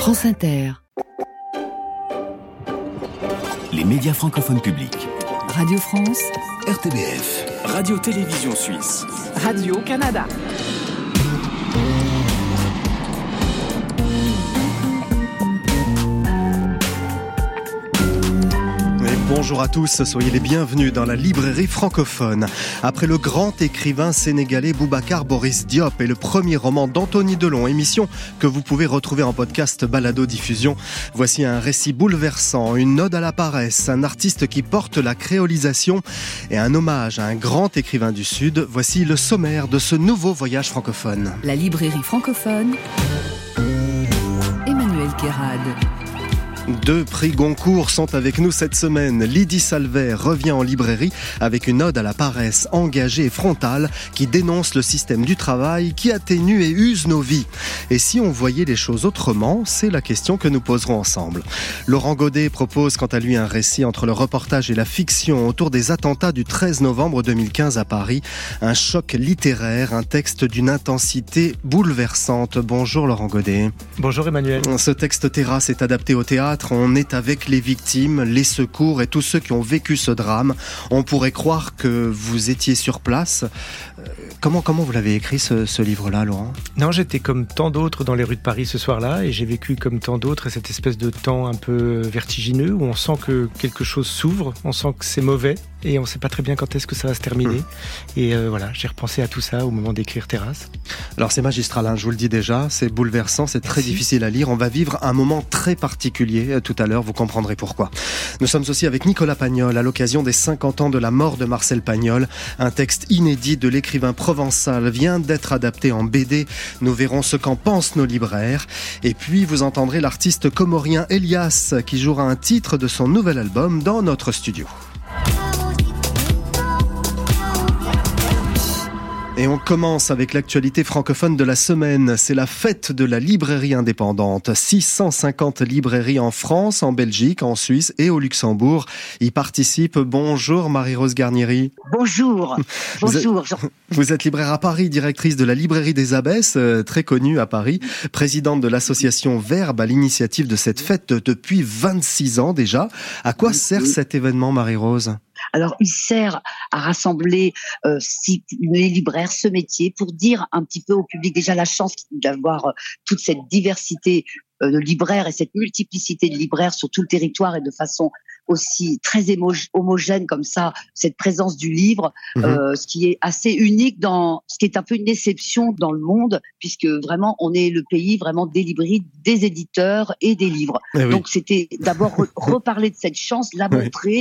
France Inter. Les médias francophones publics. Radio France. RTBF. Radio-Télévision Suisse. Radio-Canada. Bonjour à tous, soyez les bienvenus dans la librairie francophone. Après le grand écrivain sénégalais Boubacar Boris Diop et le premier roman d'Anthony Delon, émission que vous pouvez retrouver en podcast balado-diffusion, voici un récit bouleversant, une ode à la paresse, un artiste qui porte la créolisation et un hommage à un grand écrivain du Sud. Voici le sommaire de ce nouveau voyage francophone. La librairie francophone. Emmanuel Kérad. 2 prix Goncourt sont avec nous cette semaine. Lydie Salvet revient en librairie avec une ode à la paresse engagée et frontale qui dénonce le système du travail qui atténue et use nos vies. Et si on voyait les choses autrement, c'est la question que nous poserons ensemble. Laurent Godet propose quant à lui un récit entre le reportage et la fiction autour des attentats du 13 novembre 2015 à Paris. Un choc littéraire, un texte d'une intensité bouleversante. Bonjour Laurent Godet. Bonjour Emmanuel. Ce texte terrasse est adapté au théâtre. On est avec les victimes, les secours et tous ceux qui ont vécu ce drame. On pourrait croire que vous étiez sur place. Comment vous l'avez écrit ce livre-là, Laurent ? Non, j'étais comme tant d'autres dans les rues de Paris ce soir-là et j'ai vécu comme tant d'autres cette espèce de temps un peu vertigineux où on sent que quelque chose s'ouvre, on sent que c'est mauvais et on ne sait pas très bien quand est-ce que ça va se terminer. Et voilà, j'ai repensé à tout ça au moment d'écrire Terrasse. Alors c'est magistral, je vous le dis déjà, c'est bouleversant, c'est très difficile à lire. On va vivre un moment très particulier tout à l'heure, vous comprendrez pourquoi. Nous sommes aussi avec Nicolas Pagnol à l'occasion des 50 ans de la mort de Marcel Pagnol. Un texte inédit de l'écrivain provençal vient d'être adapté en BD. Nous verrons ce qu'en pensent nos libraires. Et puis vous entendrez l'artiste comorien Elias qui jouera un titre de son nouvel album dans notre studio. Et on commence avec l'actualité francophone de la semaine. C'est la fête de la librairie indépendante. 650 librairies en France, en Belgique, en Suisse et au Luxembourg y participent. Bonjour Marie-Rose Garnieri. Bonjour. Vous êtes libraire à Paris, directrice de la librairie des Abbesses, très connue à Paris, présidente de l'association Verbe à l'initiative de cette fête depuis 26 ans déjà. À quoi sert cet événement, Marie-Rose ? Alors, il sert à rassembler les libraires, ce métier, pour dire un petit peu au public déjà la chance d'avoir toute cette diversité de libraires et cette multiplicité de libraires sur tout le territoire et de façon aussi très homogène comme ça, cette présence du livre, ce qui est assez unique ce qui est un peu une exception dans le monde, puisque vraiment on est le pays vraiment des librairies, des éditeurs et des livres. Donc c'était d'abord reparler de cette chance, la montrer,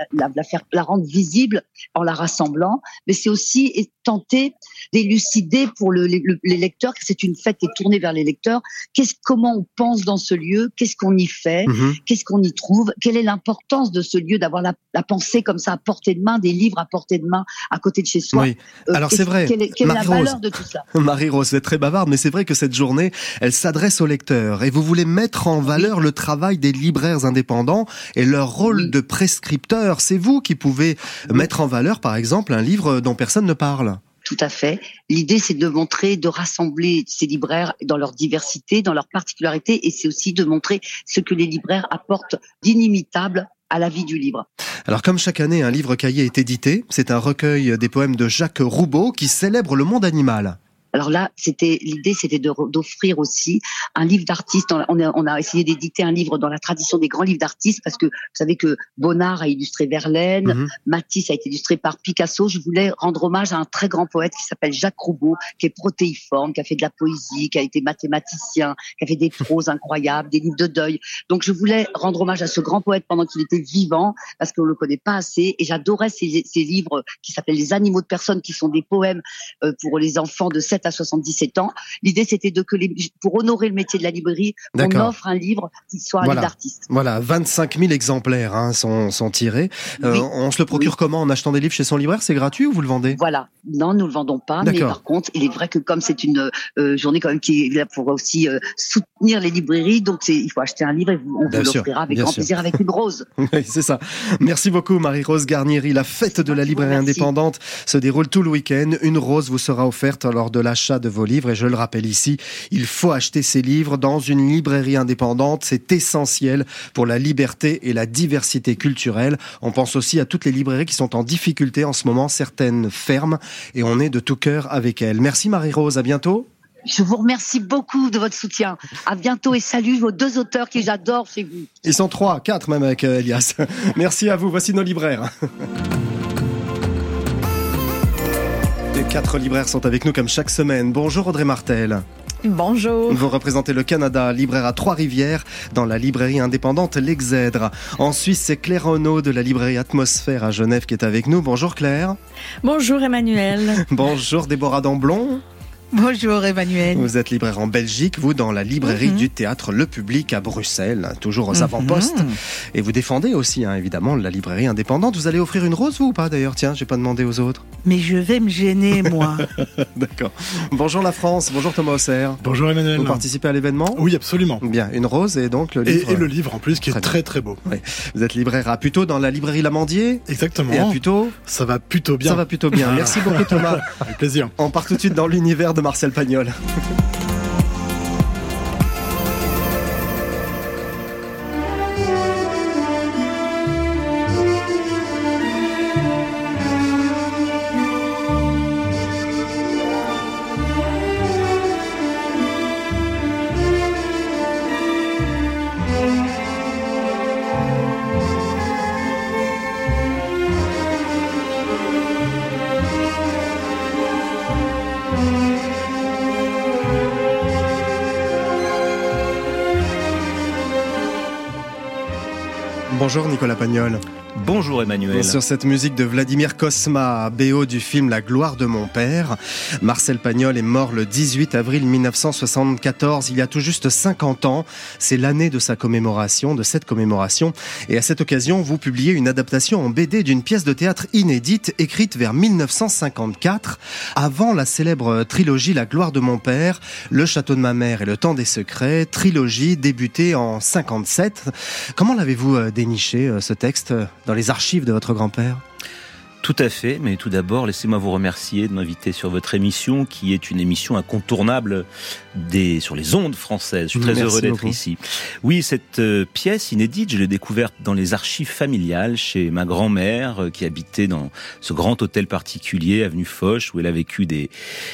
la rendre visible en la rassemblant, mais c'est aussi tenter d'élucider pour les lecteurs, que c'est une fête qui est tournée vers les lecteurs, comment on pense dans ce lieu, qu'est-ce qu'on y fait, qu'est-ce qu'on y trouve, quelle est l'importance de ce lieu, d'avoir la pensée comme ça à portée de main, des livres à portée de main à côté de chez soi. Oui. Alors c'est vrai. Quelle est la valeur de tout ça ? Marie-Rose, vous êtes très bavarde, mais c'est vrai que cette journée, elle s'adresse aux lecteurs et vous voulez mettre en valeur le travail des libraires indépendants et leur rôle de prescripteur. C'est vous qui pouvez mettre en valeur, par exemple, un livre dont personne ne parle. Tout à fait. L'idée, c'est de montrer, de rassembler ces libraires dans leur diversité, dans leur particularité, et c'est aussi de montrer ce que les libraires apportent d'inimitable à la vie du livre. Alors comme chaque année, un livre cahier est édité. C'est un recueil des poèmes de Jacques Roubaud qui célèbre le monde animal. Alors là, l'idée, c'était d'offrir aussi un livre d'artiste. On a essayé d'éditer un livre dans la tradition des grands livres d'artistes, parce que vous savez que Bonnard a illustré Verlaine, Matisse a été illustré par Picasso. Je voulais rendre hommage à un très grand poète qui s'appelle Jacques Roubaud, qui est protéiforme, qui a fait de la poésie, qui a été mathématicien, qui a fait des proses incroyables, des livres de deuil. Donc je voulais rendre hommage à ce grand poète pendant qu'il était vivant, parce qu'on le connaît pas assez. Et j'adorais ces livres qui s'appellent Les animaux de personnes, qui sont des poèmes pour les enfants de 7 à 77 ans. L'idée, c'était pour honorer le métier de la librairie, on offre un livre qui soit un livre d'artiste. Voilà, 25 000 exemplaires sont tirés. On se le procure comment ? En achetant des livres chez son libraire ? C'est gratuit ou vous le vendez ? Voilà. Non, nous le vendons pas. Mais par contre, il est vrai que comme c'est une journée quand même qui est là pour aussi soutenir les librairies, donc il faut acheter un livre et on vous l'offrira avec grand plaisir, avec une rose. Oui, c'est ça. Merci beaucoup Marie-Rose Garnieri. La fête de la librairie indépendante se déroule tout le week-end. Une rose vous sera offerte lors de la l'achat de vos livres. Et je le rappelle ici, il faut acheter ces livres dans une librairie indépendante. C'est essentiel pour la liberté et la diversité culturelle. On pense aussi à toutes les librairies qui sont en difficulté en ce moment. Certaines ferment et on est de tout cœur avec elles. Merci Marie-Rose, à bientôt. Je vous remercie beaucoup de votre soutien. À bientôt et salut vos 2 auteurs que j'adore chez vous. Ils sont 3, 4 même avec Elias. Merci à vous, voici nos libraires. Les 4 libraires sont avec nous comme chaque semaine. Bonjour Audrey Martel. Bonjour. Vous représentez le Canada, libraire à Trois-Rivières, dans la librairie indépendante L'Exèdre. En Suisse, c'est Claire Renaud de la librairie Atmosphère à Genève qui est avec nous. Bonjour Claire. Bonjour Emmanuel. Bonjour Déborah Damblon. Bonjour Emmanuel. Vous êtes libraire en Belgique, vous dans la librairie du théâtre Le Public à Bruxelles, toujours aux avant-postes. Et vous défendez aussi évidemment la librairie indépendante. Vous allez offrir une rose vous ou pas d'ailleurs? Tiens, j'ai pas demandé aux autres. Mais je vais me gêner moi. D'accord. Bonjour la France, bonjour Thomas Auxerre. Bonjour Emmanuel. Vous participez à l'événement? Oui, absolument. Bien, une rose et donc le livre. Et le livre en plus qui est très très beau. Oui. Vous êtes libraire à Puteaux dans la librairie L'Amandier. Exactement. Et à Puteaux? Ça va plutôt bien. Ça va plutôt bien. Merci beaucoup Thomas. Avec plaisir. On part tout de suite dans l'univers de Marcel Pagnol. Bonjour Nicolas Pagnol. Bonjour Emmanuel. Sur cette musique de Vladimir Kosma, BO du film La gloire de mon père, Marcel Pagnol est mort le 18 avril 1974, il y a tout juste 50 ans. C'est l'année de sa commémoration, de cette commémoration. Et à cette occasion, vous publiez une adaptation en BD d'une pièce de théâtre inédite, écrite vers 1954, avant la célèbre trilogie La gloire de mon père, Le château de ma mère et Le temps des secrets, trilogie débutée en 57. Comment l'avez-vous déniché, ce texte, dans les archives de votre grand-père? Tout à fait, mais tout d'abord, laissez-moi vous remercier de m'inviter sur votre émission, qui est une émission incontournable sur les ondes françaises. Je suis très heureux d'être ici. Oui, cette pièce inédite, je l'ai découverte dans les archives familiales chez ma grand-mère, qui habitait dans ce grand hôtel particulier, avenue Foch, où elle a vécu des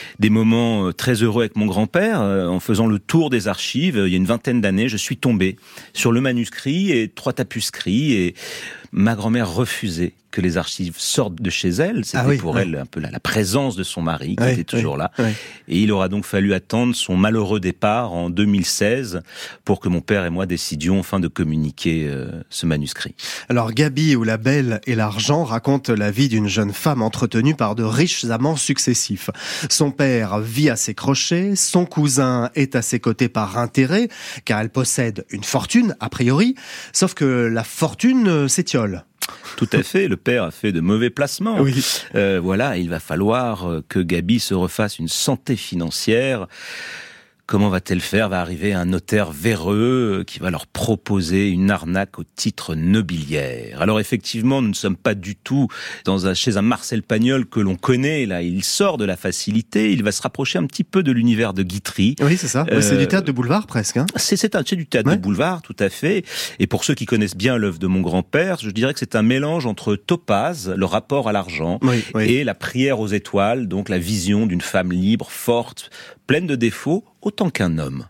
moments très heureux avec mon grand-père. En faisant le tour des archives, il y a une vingtaine d'années, je suis tombé sur le manuscrit et 3 tapuscrits, et ma grand-mère refusait que les archives sortent de chez elle. C'était pour elle un peu la présence de son mari qui était toujours là. Oui. Et il aura donc fallu attendre son malheureux départ en 2016 pour que mon père et moi décidions enfin de communiquer ce manuscrit. Alors Gaby ou La Belle et l'Argent raconte la vie d'une jeune femme entretenue par de riches amants successifs. Son père vit à ses crochets, son cousin est à ses côtés par intérêt, car elle possède une fortune, a priori, sauf que la fortune s'étiole. Tout à fait, le père a fait de mauvais placements. Oui. Voilà, il va falloir que Gaby se refasse une santé financière. Comment va-t-elle faire? Va arriver un notaire véreux qui va leur proposer une arnaque au titre nobiliaire. Alors effectivement, nous ne sommes pas du tout chez un Marcel Pagnol que l'on connaît. Là, il sort de la facilité. Il va se rapprocher un petit peu de l'univers de Guitry. Oui, c'est ça. C'est du théâtre de boulevard presque. Hein. C'est du théâtre de boulevard, tout à fait. Et pour ceux qui connaissent bien l'œuvre de mon grand-père, je dirais que c'est un mélange entre Topaz, le rapport à l'argent, et la prière aux étoiles, donc la vision d'une femme libre, forte, pleine de défauts, autant qu'un homme.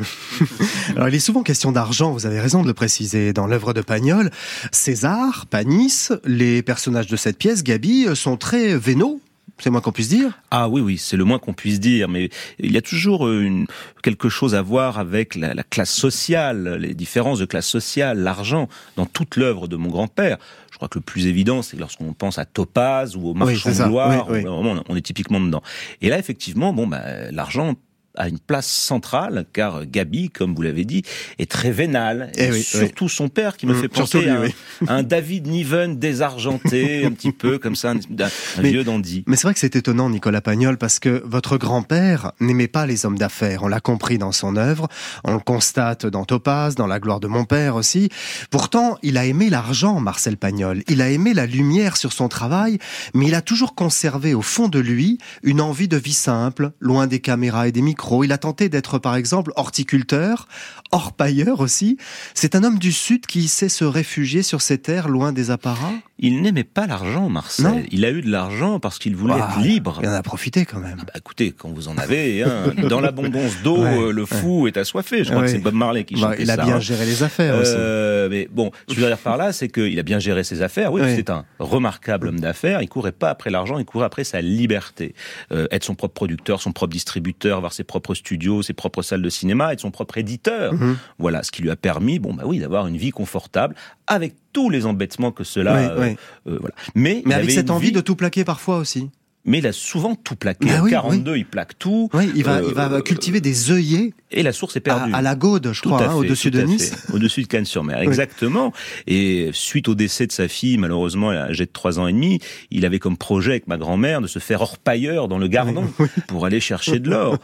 Alors, il est souvent question d'argent, vous avez raison de le préciser, dans l'œuvre de Pagnol. César, Panis, les personnages de cette pièce, Gaby, sont très vénaux. C'est le moins qu'on puisse dire. Ah oui, c'est le moins qu'on puisse dire, mais il y a toujours quelque chose à voir avec la classe sociale, les différences de classe sociale, l'argent, dans toute l'œuvre de mon grand-père. Je crois que le plus évident, c'est lorsqu'on pense à Topaz ou au Marchand de gloire, on est typiquement dedans. Et là, effectivement, l'argent a une place centrale, car Gaby, comme vous l'avez dit, est très vénale. Et surtout son père, qui me fait penser à un David Niven désargenté, un petit peu comme ça, un vieux dandy. Mais c'est vrai que c'est étonnant, Nicolas Pagnol, parce que votre grand-père n'aimait pas les hommes d'affaires. On l'a compris dans son œuvre, on le constate dans Topaz, dans La gloire de mon père aussi. Pourtant, il a aimé l'argent, Marcel Pagnol. Il a aimé la lumière sur son travail, mais il a toujours conservé au fond de lui une envie de vie simple, loin des caméras et des micros. Il a tenté d'être, par exemple, horticulteur, orpailleur aussi. C'est un homme du Sud qui sait se réfugier sur ses terres, loin des apparats. Il n'aimait pas l'argent, Marcel. Non. Il a eu de l'argent parce qu'il voulait être libre. Il en a profité quand même. Écoutez, quand vous en avez, dans l'abondance d'eau, le fou est assoiffé. Je crois que c'est Bob Marley qui chantait ça. Il a bien géré les affaires aussi. Mais bon, ce que je veux dire par là, c'est qu'il a bien géré ses affaires. Oui, c'est un remarquable homme d'affaires. Il courait pas après l'argent, il courait après sa liberté. Être son propre producteur, son propre distributeur, avoir ses propres studios, ses propres salles de cinéma, être son propre éditeur. Voilà, ce qui lui a permis, d'avoir une vie confortable avec tous les embêtements que cela. Voilà. Mais avec cette envie de tout plaquer parfois aussi. Mais il a souvent tout plaqué. En 42, il plaque tout. Oui, il va cultiver des œillets. Et la source est perdue. À la Gaude, je crois, au-dessus de Nice. Au-dessus de Cannes-sur-Mer, exactement. Et suite au décès de sa fille, malheureusement, âgée de 3 ans et demi, il avait comme projet avec ma grand-mère de se faire orpailleur dans le Gardon pour aller chercher de l'or.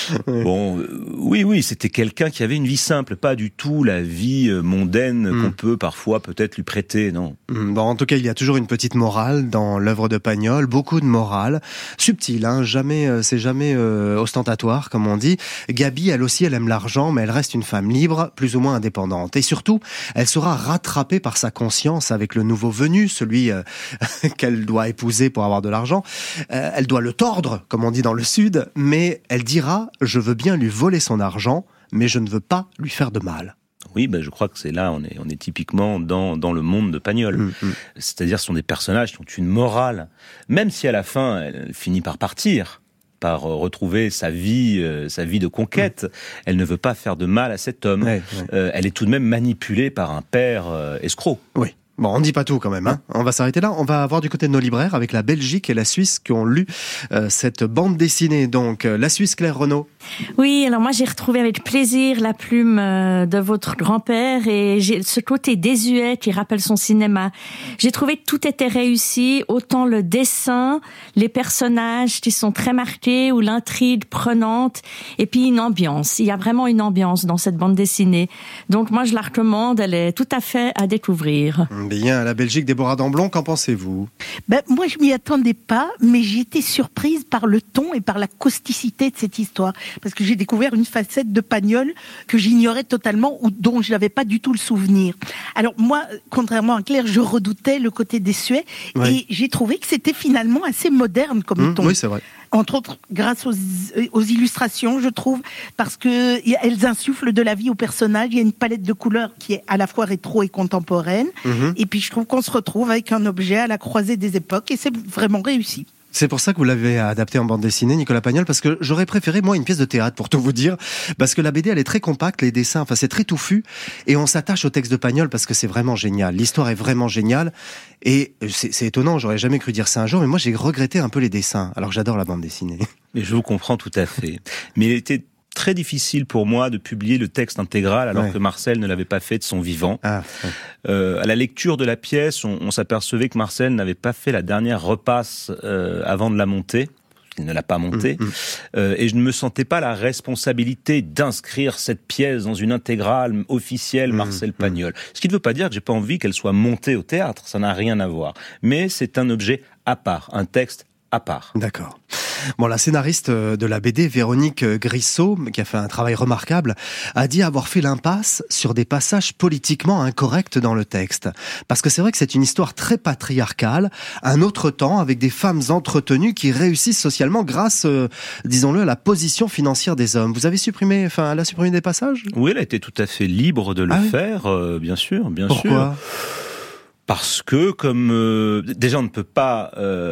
Bon, oui, c'était quelqu'un qui avait une vie simple, pas du tout la vie mondaine qu'on peut parfois peut-être lui prêter, non. Bon, en tout cas, il y a toujours une petite morale dans l'œuvre de Pagnol, beaucoup de morale. Subtil, c'est jamais ostentatoire, comme on dit. Gaby, elle aussi, elle aime l'argent, mais elle reste une femme libre, plus ou moins indépendante. Et surtout, elle sera rattrapée par sa conscience avec le nouveau venu, celui qu'elle doit épouser pour avoir de l'argent. Elle doit le tordre, comme on dit dans le Sud, mais elle dira « Je veux bien lui voler son argent, mais je ne veux pas lui faire de mal ». Oui, je crois que c'est là, on est typiquement dans le monde de Pagnol. C'est-à-dire, ce sont des personnages qui ont une morale, même si à la fin, elle finit par partir, par retrouver sa vie de conquête. Elle ne veut pas faire de mal à cet homme. Elle est tout de même manipulée par un père escroc. Oui. Bon, on ne dit pas tout quand même, hein. On va s'arrêter là. On va voir du côté de nos libraires avec la Belgique et la Suisse qui ont lu cette bande dessinée. Donc, la Suisse, Claire Renaud. Oui, alors moi j'ai retrouvé avec plaisir la plume de votre grand-père et j'ai ce côté désuet qui rappelle son cinéma. J'ai trouvé que tout était réussi, autant le dessin, les personnages qui sont très marqués ou l'intrigue prenante et puis une ambiance. Il y a vraiment une ambiance dans cette bande dessinée. Donc moi je la recommande, elle est tout à fait à découvrir. Bien, la Belgique, Déborah Damblon, qu'en pensez-vous ? Moi, je m'y attendais pas, mais j'ai été surprise par le ton et par la causticité de cette histoire. Parce que j'ai découvert une facette de Pagnol que j'ignorais totalement ou dont je n'avais pas du tout le souvenir. Alors moi, contrairement à Claire, je redoutais le côté désuet et j'ai trouvé que c'était finalement assez moderne comme ton. Oui, c'est vrai. Entre autres, grâce aux illustrations, je trouve, parce que elles insufflent de la vie au personnage. Il y a une palette de couleurs qui est à la fois rétro et contemporaine. Et puis, je trouve qu'on se retrouve avec un objet à la croisée des époques et c'est vraiment réussi. C'est pour ça que vous l'avez adapté en bande dessinée, Nicolas Pagnol, parce que j'aurais préféré, moi, une pièce de théâtre, pour tout vous dire, parce que la BD, elle est très compacte, les dessins, c'est très touffu, et on s'attache au texte de Pagnol parce que c'est vraiment génial. L'histoire est vraiment géniale, et c'est étonnant, j'aurais jamais cru dire ça un jour, mais moi, j'ai regretté un peu les dessins, alors que j'adore la bande dessinée. Mais je vous comprends tout à fait. Mais il était très difficile pour moi de publier le texte intégral alors que Marcel ne l'avait pas fait de son vivant. À la lecture de la pièce, on s'apercevait que Marcel n'avait pas fait la dernière repasse avant de la monter. Il ne l'a pas montée. Et je ne me sentais pas la responsabilité d'inscrire cette pièce dans une intégrale officielle Marcel Pagnol. Ce qui ne veut pas dire que j'ai pas envie qu'elle soit montée au théâtre, ça n'a rien à voir. Mais c'est un objet à part, un texte à part. D'accord. Bon, la scénariste de la BD, Véronique Grissot, qui a fait un travail remarquable, a dit avoir fait l'impasse sur des passages politiquement incorrects dans le texte. Parce que c'est vrai que c'est une histoire très patriarcale, un autre temps, avec des femmes entretenues qui réussissent socialement grâce, disons-le, à la position financière des hommes. Vous avez supprimé, elle a supprimé des passages ? Oui, elle a été tout à fait libre de le faire, bien sûr, bien sûr. Pourquoi ? Parce que comme déjà on ne peut pas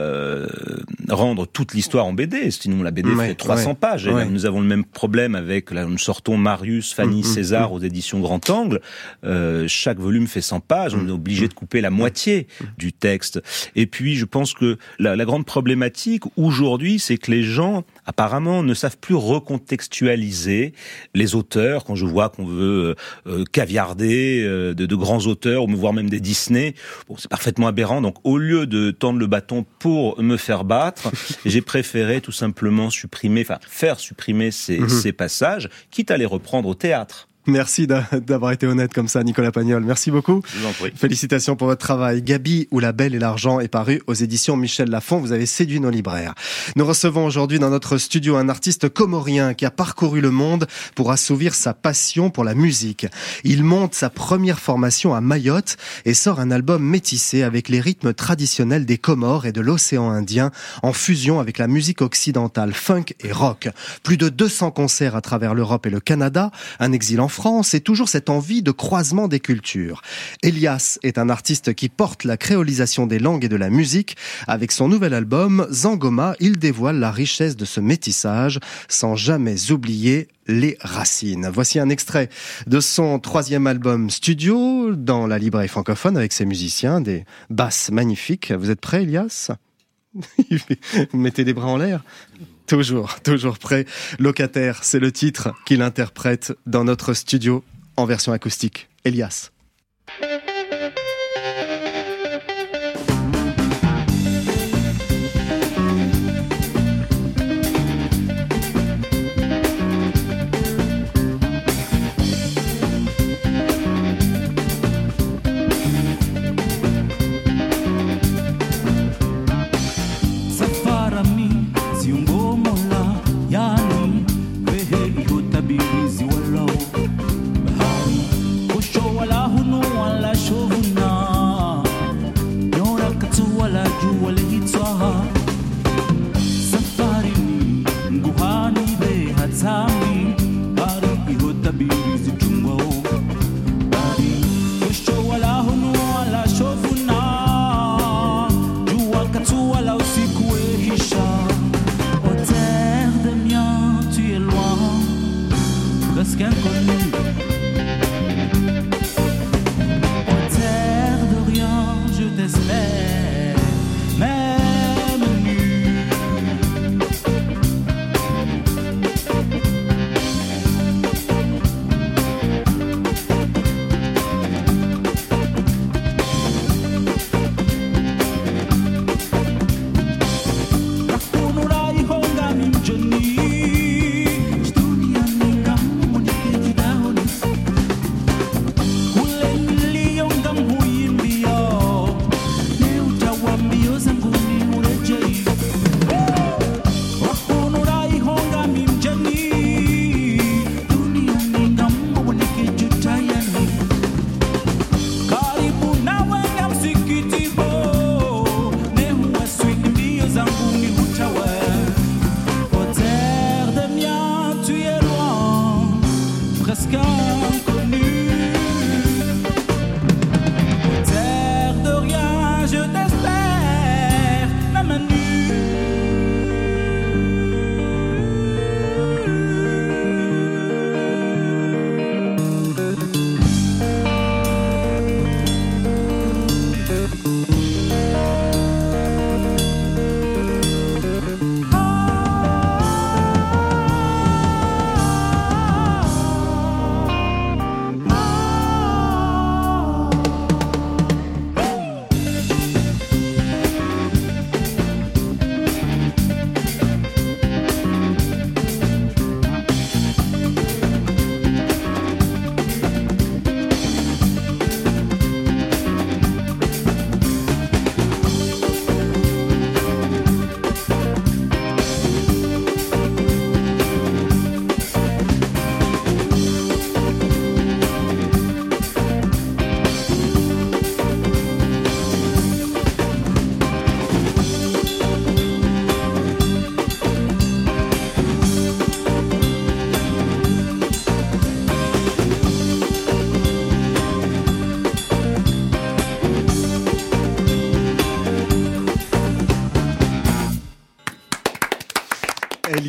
rendre toute l'histoire en BD, sinon la BD fait 300 pages. Et là, nous avons le même problème avec, là nous sortons Marius, Fanny, César aux éditions Grand Angle. Chaque volume fait 100 pages, on est obligé de couper la moitié du texte. Et puis je pense que la grande problématique aujourd'hui, c'est que les gens apparemment ne savent plus recontextualiser les auteurs. Quand je vois qu'on veut caviarder de grands auteurs, ou voire même des Disney, bon, c'est parfaitement aberrant. Donc au lieu de tendre le bâton pour me faire battre, j'ai préféré tout simplement faire supprimer ces passages, quitte à les reprendre au théâtre. Merci d'avoir été honnête comme ça, Nicolas Pagnol. Merci beaucoup. Je vous en prie. Félicitations pour votre travail. Gabi ou La Belle et l'Argent est paru aux éditions Michel Lafon. Vous avez séduit nos libraires. Nous recevons aujourd'hui dans notre studio un artiste comorien qui a parcouru le monde pour assouvir sa passion pour la musique. Il monte sa première formation à Mayotte et sort un album métissé avec les rythmes traditionnels des Comores et de l'océan Indien en fusion avec la musique occidentale, funk et rock. Plus de 200 concerts à travers l'Europe et le Canada, un exil en France et toujours cette envie de croisement des cultures. Elias est un artiste qui porte la créolisation des langues et de la musique. Avec son nouvel album, Zangoma, il dévoile la richesse de ce métissage sans jamais oublier les racines. Voici un extrait de son 3e album studio dans la librairie francophone avec ses musiciens, des basses magnifiques. Vous êtes prêt, Elias ? Vous mettez les bras en l'air ? Toujours prêt. Locataire, c'est le titre qu'il interprète dans notre studio en version acoustique. Elias. Wala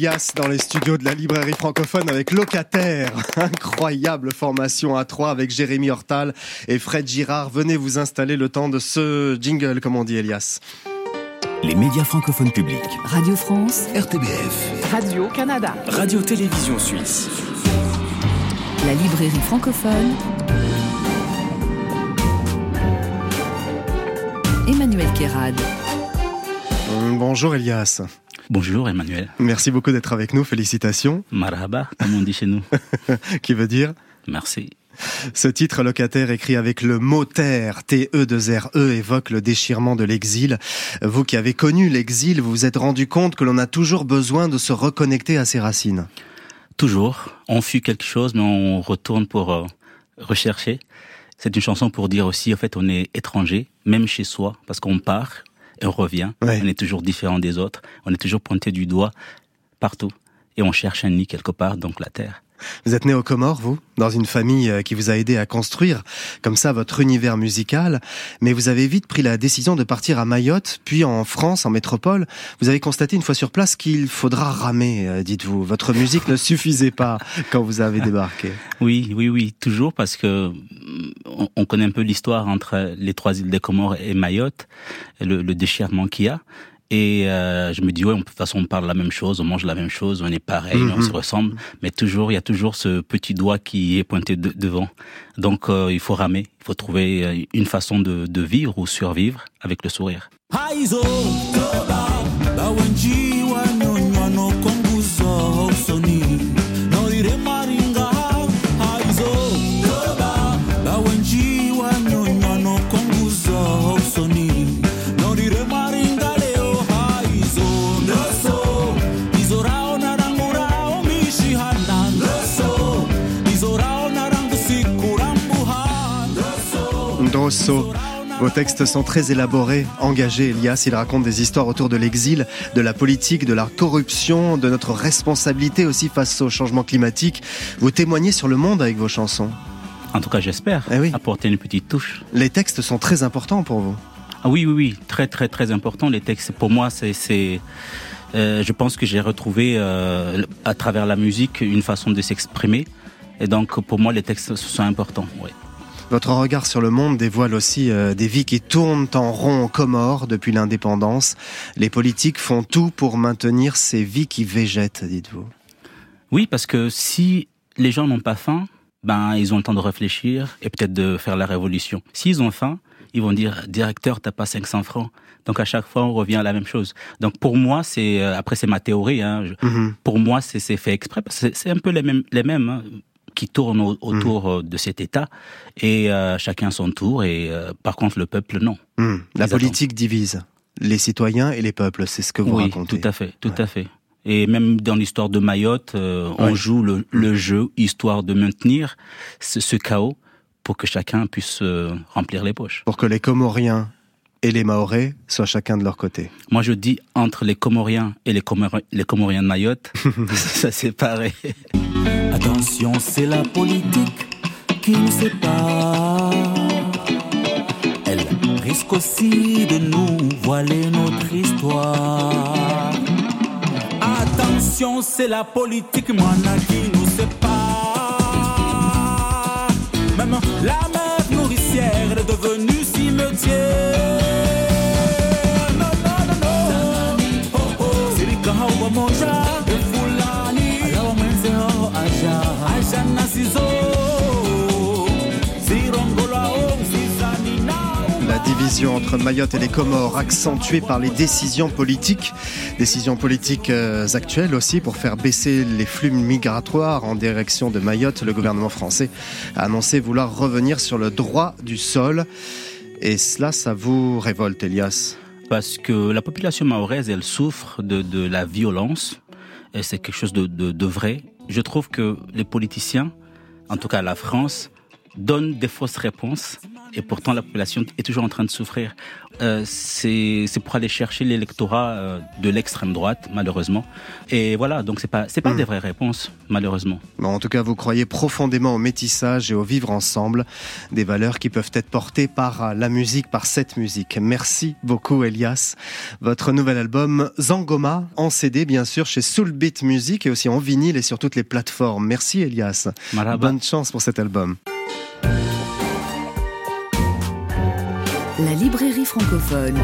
Elias dans les studios de la librairie francophone avec Locataire. Incroyable formation à 3 avec Jérémy Hortal et Fred Girard. Venez vous installer le temps de ce jingle, comme on dit, Elias. Les médias francophones publics. Radio France, RTBF. Radio-Canada. Radio-Télévision Suisse. La librairie francophone. Emmanuel Kérad. Bonjour Elias. Bonjour Emmanuel. Merci beaucoup d'être avec nous, félicitations. Marhaba, comme on dit chez nous. Qui veut dire ? Merci. Ce titre Locataire, écrit avec le mot terre, T-E-2-R-E, évoque le déchirement de l'exil. Vous qui avez connu l'exil, vous vous êtes rendu compte que l'on a toujours besoin de se reconnecter à ses racines. Toujours. On fuit quelque chose, mais on retourne pour rechercher. C'est une chanson pour dire aussi, en fait, on est étranger, même chez soi, parce qu'on part et on revient. Ouais. On est toujours différent des autres. On est toujours pointé du doigt partout. Et on cherche un nid quelque part, donc la terre. Vous êtes né aux Comores, vous, dans une famille qui vous a aidé à construire comme ça votre univers musical, mais vous avez vite pris la décision de partir à Mayotte, puis en France, en métropole. Vous avez constaté une fois sur place qu'il faudra ramer, dites-vous. Votre musique ne suffisait pas quand vous avez débarqué. Oui, toujours, parce que on connaît un peu l'histoire entre les 3 îles des Comores et Mayotte, le déchirement qu'il y a. Et je me dis, ouais, de toute façon, on parle la même chose, on mange la même chose, on est pareil, on se ressemble. Mais il y a toujours ce petit doigt qui est pointé devant. Donc, il faut ramer, il faut trouver une façon de vivre ou survivre avec le sourire. Vos textes sont très élaborés, engagés, Elias. Ils racontent des histoires autour de l'exil, de la politique, de la corruption, de notre responsabilité aussi face au changement climatique. Vous témoignez sur le monde avec vos chansons. En tout cas, j'espère apporter une petite touche. Les textes sont très importants pour vous. Ah oui, très très très important. Les textes, pour moi, je pense que j'ai retrouvé à travers la musique une façon de s'exprimer. Et donc, pour moi, les textes sont importants. Oui. Votre regard sur le monde dévoile aussi des vies qui tournent en rond aux Comores depuis l'indépendance. Les politiques font tout pour maintenir ces vies qui végètent, dites-vous. Oui, parce que si les gens n'ont pas faim, ils ont le temps de réfléchir et peut-être de faire la révolution. S'ils ont faim, ils vont dire « Directeur, t'as pas 500 francs ». Donc à chaque fois, on revient à la même chose. Donc pour moi, après c'est ma théorie, pour moi c'est fait exprès, parce que c'est un peu les mêmes qui tournent autour de cet État, et chacun son tour, et par contre le peuple, non. La politique divise les citoyens et les peuples, c'est ce que vous racontez. Oui, tout à fait. Et même dans l'histoire de Mayotte, on joue le jeu, histoire de maintenir ce chaos, pour que chacun puisse remplir les poches. Pour que les Comoriens et les Mahorais soient chacun de leur côté. Moi je dis, entre les Comoriens et les Comoriens de Mayotte, ça c'est pareil. Attention, c'est la politique qui nous sépare. Elle risque aussi de nous voiler notre histoire. Attention, c'est la politique, mana, qui nous sépare. Même la mer nourricière est devenue cimetière. La division entre Mayotte et les Comores, accentuée par les décisions politiques actuelles aussi, pour faire baisser les flux migratoires en direction de Mayotte. Le gouvernement français a annoncé vouloir revenir sur le droit du sol. Et cela, ça vous révolte, Elias ? Parce que la population mahoraise, elle souffre de la violence, et c'est quelque chose de vrai. Je trouve que les politiciens, en tout cas la France, donnent des fausses réponses et pourtant la population est toujours en train de souffrir. C'est pour aller chercher l'électorat de l'extrême droite, malheureusement. Et voilà, donc c'est pas des vraies réponses, malheureusement. Bon, en tout cas, vous croyez profondément au métissage et au vivre ensemble, des valeurs qui peuvent être portées par la musique, par cette musique. Merci beaucoup, Elias. Votre nouvel album, Zangoma, en CD, bien sûr, chez Soul Beat Music et aussi en vinyle et sur toutes les plateformes. Merci, Elias. Marhaba. Bonne chance pour cet album. La librairie francophone.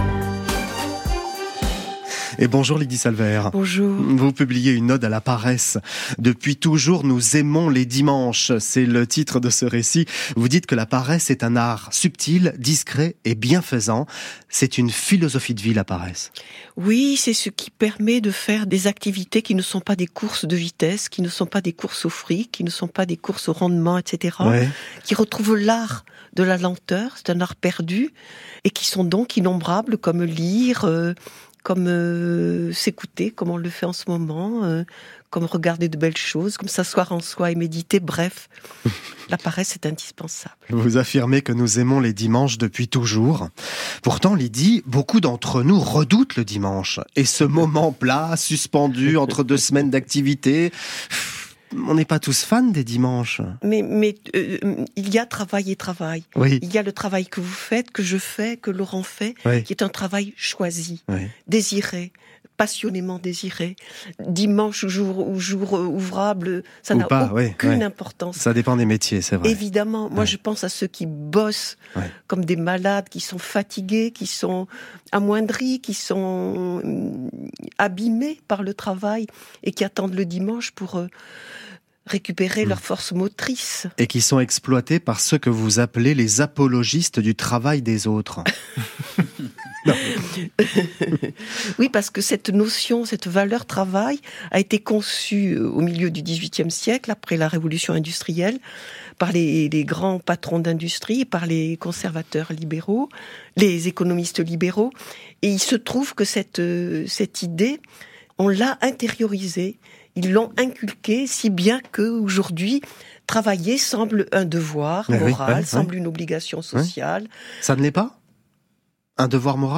Et bonjour Lydie Salver. Bonjour. Vous publiez une ode à la paresse. Depuis toujours, nous aimons les dimanches. C'est le titre de ce récit. Vous dites que la paresse est un art subtil, discret et bienfaisant. C'est une philosophie de vie, la paresse. Oui, c'est ce qui permet de faire des activités qui ne sont pas des courses de vitesse, qui ne sont pas des courses au fric, qui ne sont pas des courses au rendement, etc. Ouais. Qui retrouvent l'art de la lenteur, c'est un art perdu, et qui sont donc innombrables, comme lire, comme s'écouter, comme on le fait en ce moment, comme regarder de belles choses, comme s'asseoir en soi et méditer, bref, la paresse est indispensable. Vous affirmez que nous aimons les dimanches depuis toujours. Pourtant, Lydie, beaucoup d'entre nous redoutent le dimanche. Et ce moment plat, suspendu entre 2 semaines d'activité, on n'est pas tous fans des dimanches. Mais il y a travail et travail. Oui. Il y a le travail que vous faites, que je fais, que Laurent fait, Oui. qui est un travail choisi, Oui. désiré, passionnément désiré. Dimanche ou jour ouvrable, ça Ou n'a pas, aucune importance. Ça dépend des métiers, c'est vrai. Évidemment, moi je pense à ceux qui bossent comme des malades, qui sont fatigués, qui sont amoindris, qui sont abîmés par le travail et qui attendent le dimanche pour récupérer leur force motrice. Et qui sont exploités par ceux que vous appelez les apologistes du travail des autres. Oui, parce que cette notion, cette valeur travail a été conçue au milieu du XVIIIe siècle, après la révolution industrielle, par les grands patrons d'industrie, par les conservateurs libéraux, les économistes libéraux. Et il se trouve que cette idée, on l'a intériorisée, ils l'ont inculquée, si bien qu'aujourd'hui, travailler semble un devoir moral, semble une obligation sociale. Ça ne l'est pas ? Un devoir moral ?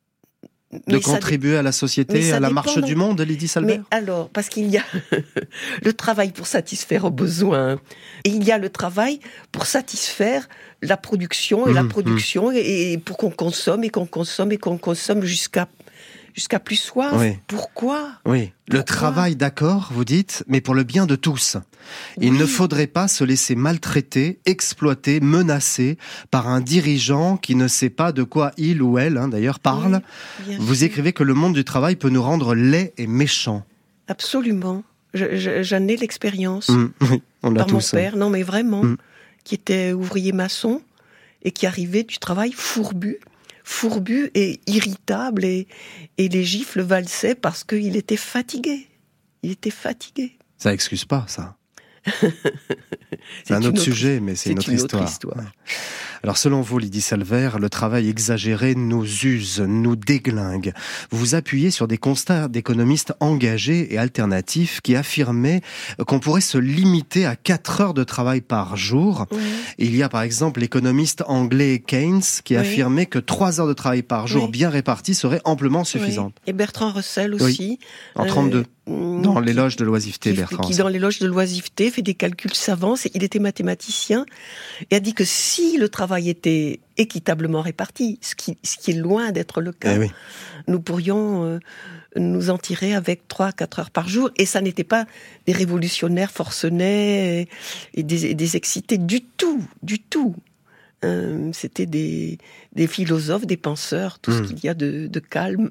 De contribuer à la société, à la marche du monde, Lydie Salver ? Mais alors, parce qu'il y a le travail pour satisfaire aux besoins, et il y a le travail pour satisfaire la production, et la production, et pour qu'on consomme, et qu'on consomme, et qu'on consomme jusqu'à plus soif. Oui. Pourquoi ? Oui. Le travail, d'accord, vous dites, mais pour le bien de tous. Il ne faudrait pas se laisser maltraiter, exploiter, menacer par un dirigeant qui ne sait pas de quoi il ou elle, d'ailleurs, parle. Vous écrivez que le monde du travail peut nous rendre laids et méchants. Absolument. J'en ai l'expérience. On l'a par mon tous. père, non mais vraiment, qui était ouvrier maçon et qui arrivait du travail fourbu et irritable, et les gifles valsaient parce qu'il était fatigué. Il était fatigué. Ça excuse pas, ça. C'est un autre sujet, mais c'est une autre histoire. Ouais. Alors, selon vous, Lydie Salver, le travail exagéré nous use, nous déglingue. Vous vous appuyez sur des constats d'économistes engagés et alternatifs qui affirmaient qu'on pourrait se limiter à 4 heures de travail par jour. Il y a par exemple l'économiste anglais Keynes qui affirmait que 3 heures de travail par jour bien réparties seraient amplement suffisantes. Et Bertrand Russell aussi. En 32. Dans l'éloge de l'oisiveté, Bertrand. Qui, dans l'éloge de l'oisiveté, fait des calculs savants. Il était mathématicien et a dit que si le travail était équitablement réparti, ce qui est loin d'être le cas, nous pourrions nous en tirer avec 3 à 4 heures par jour. Et ça n'était pas des révolutionnaires forcenés et des excités du tout. C'était des philosophes, des penseurs, tout ce qu'il y a de calme.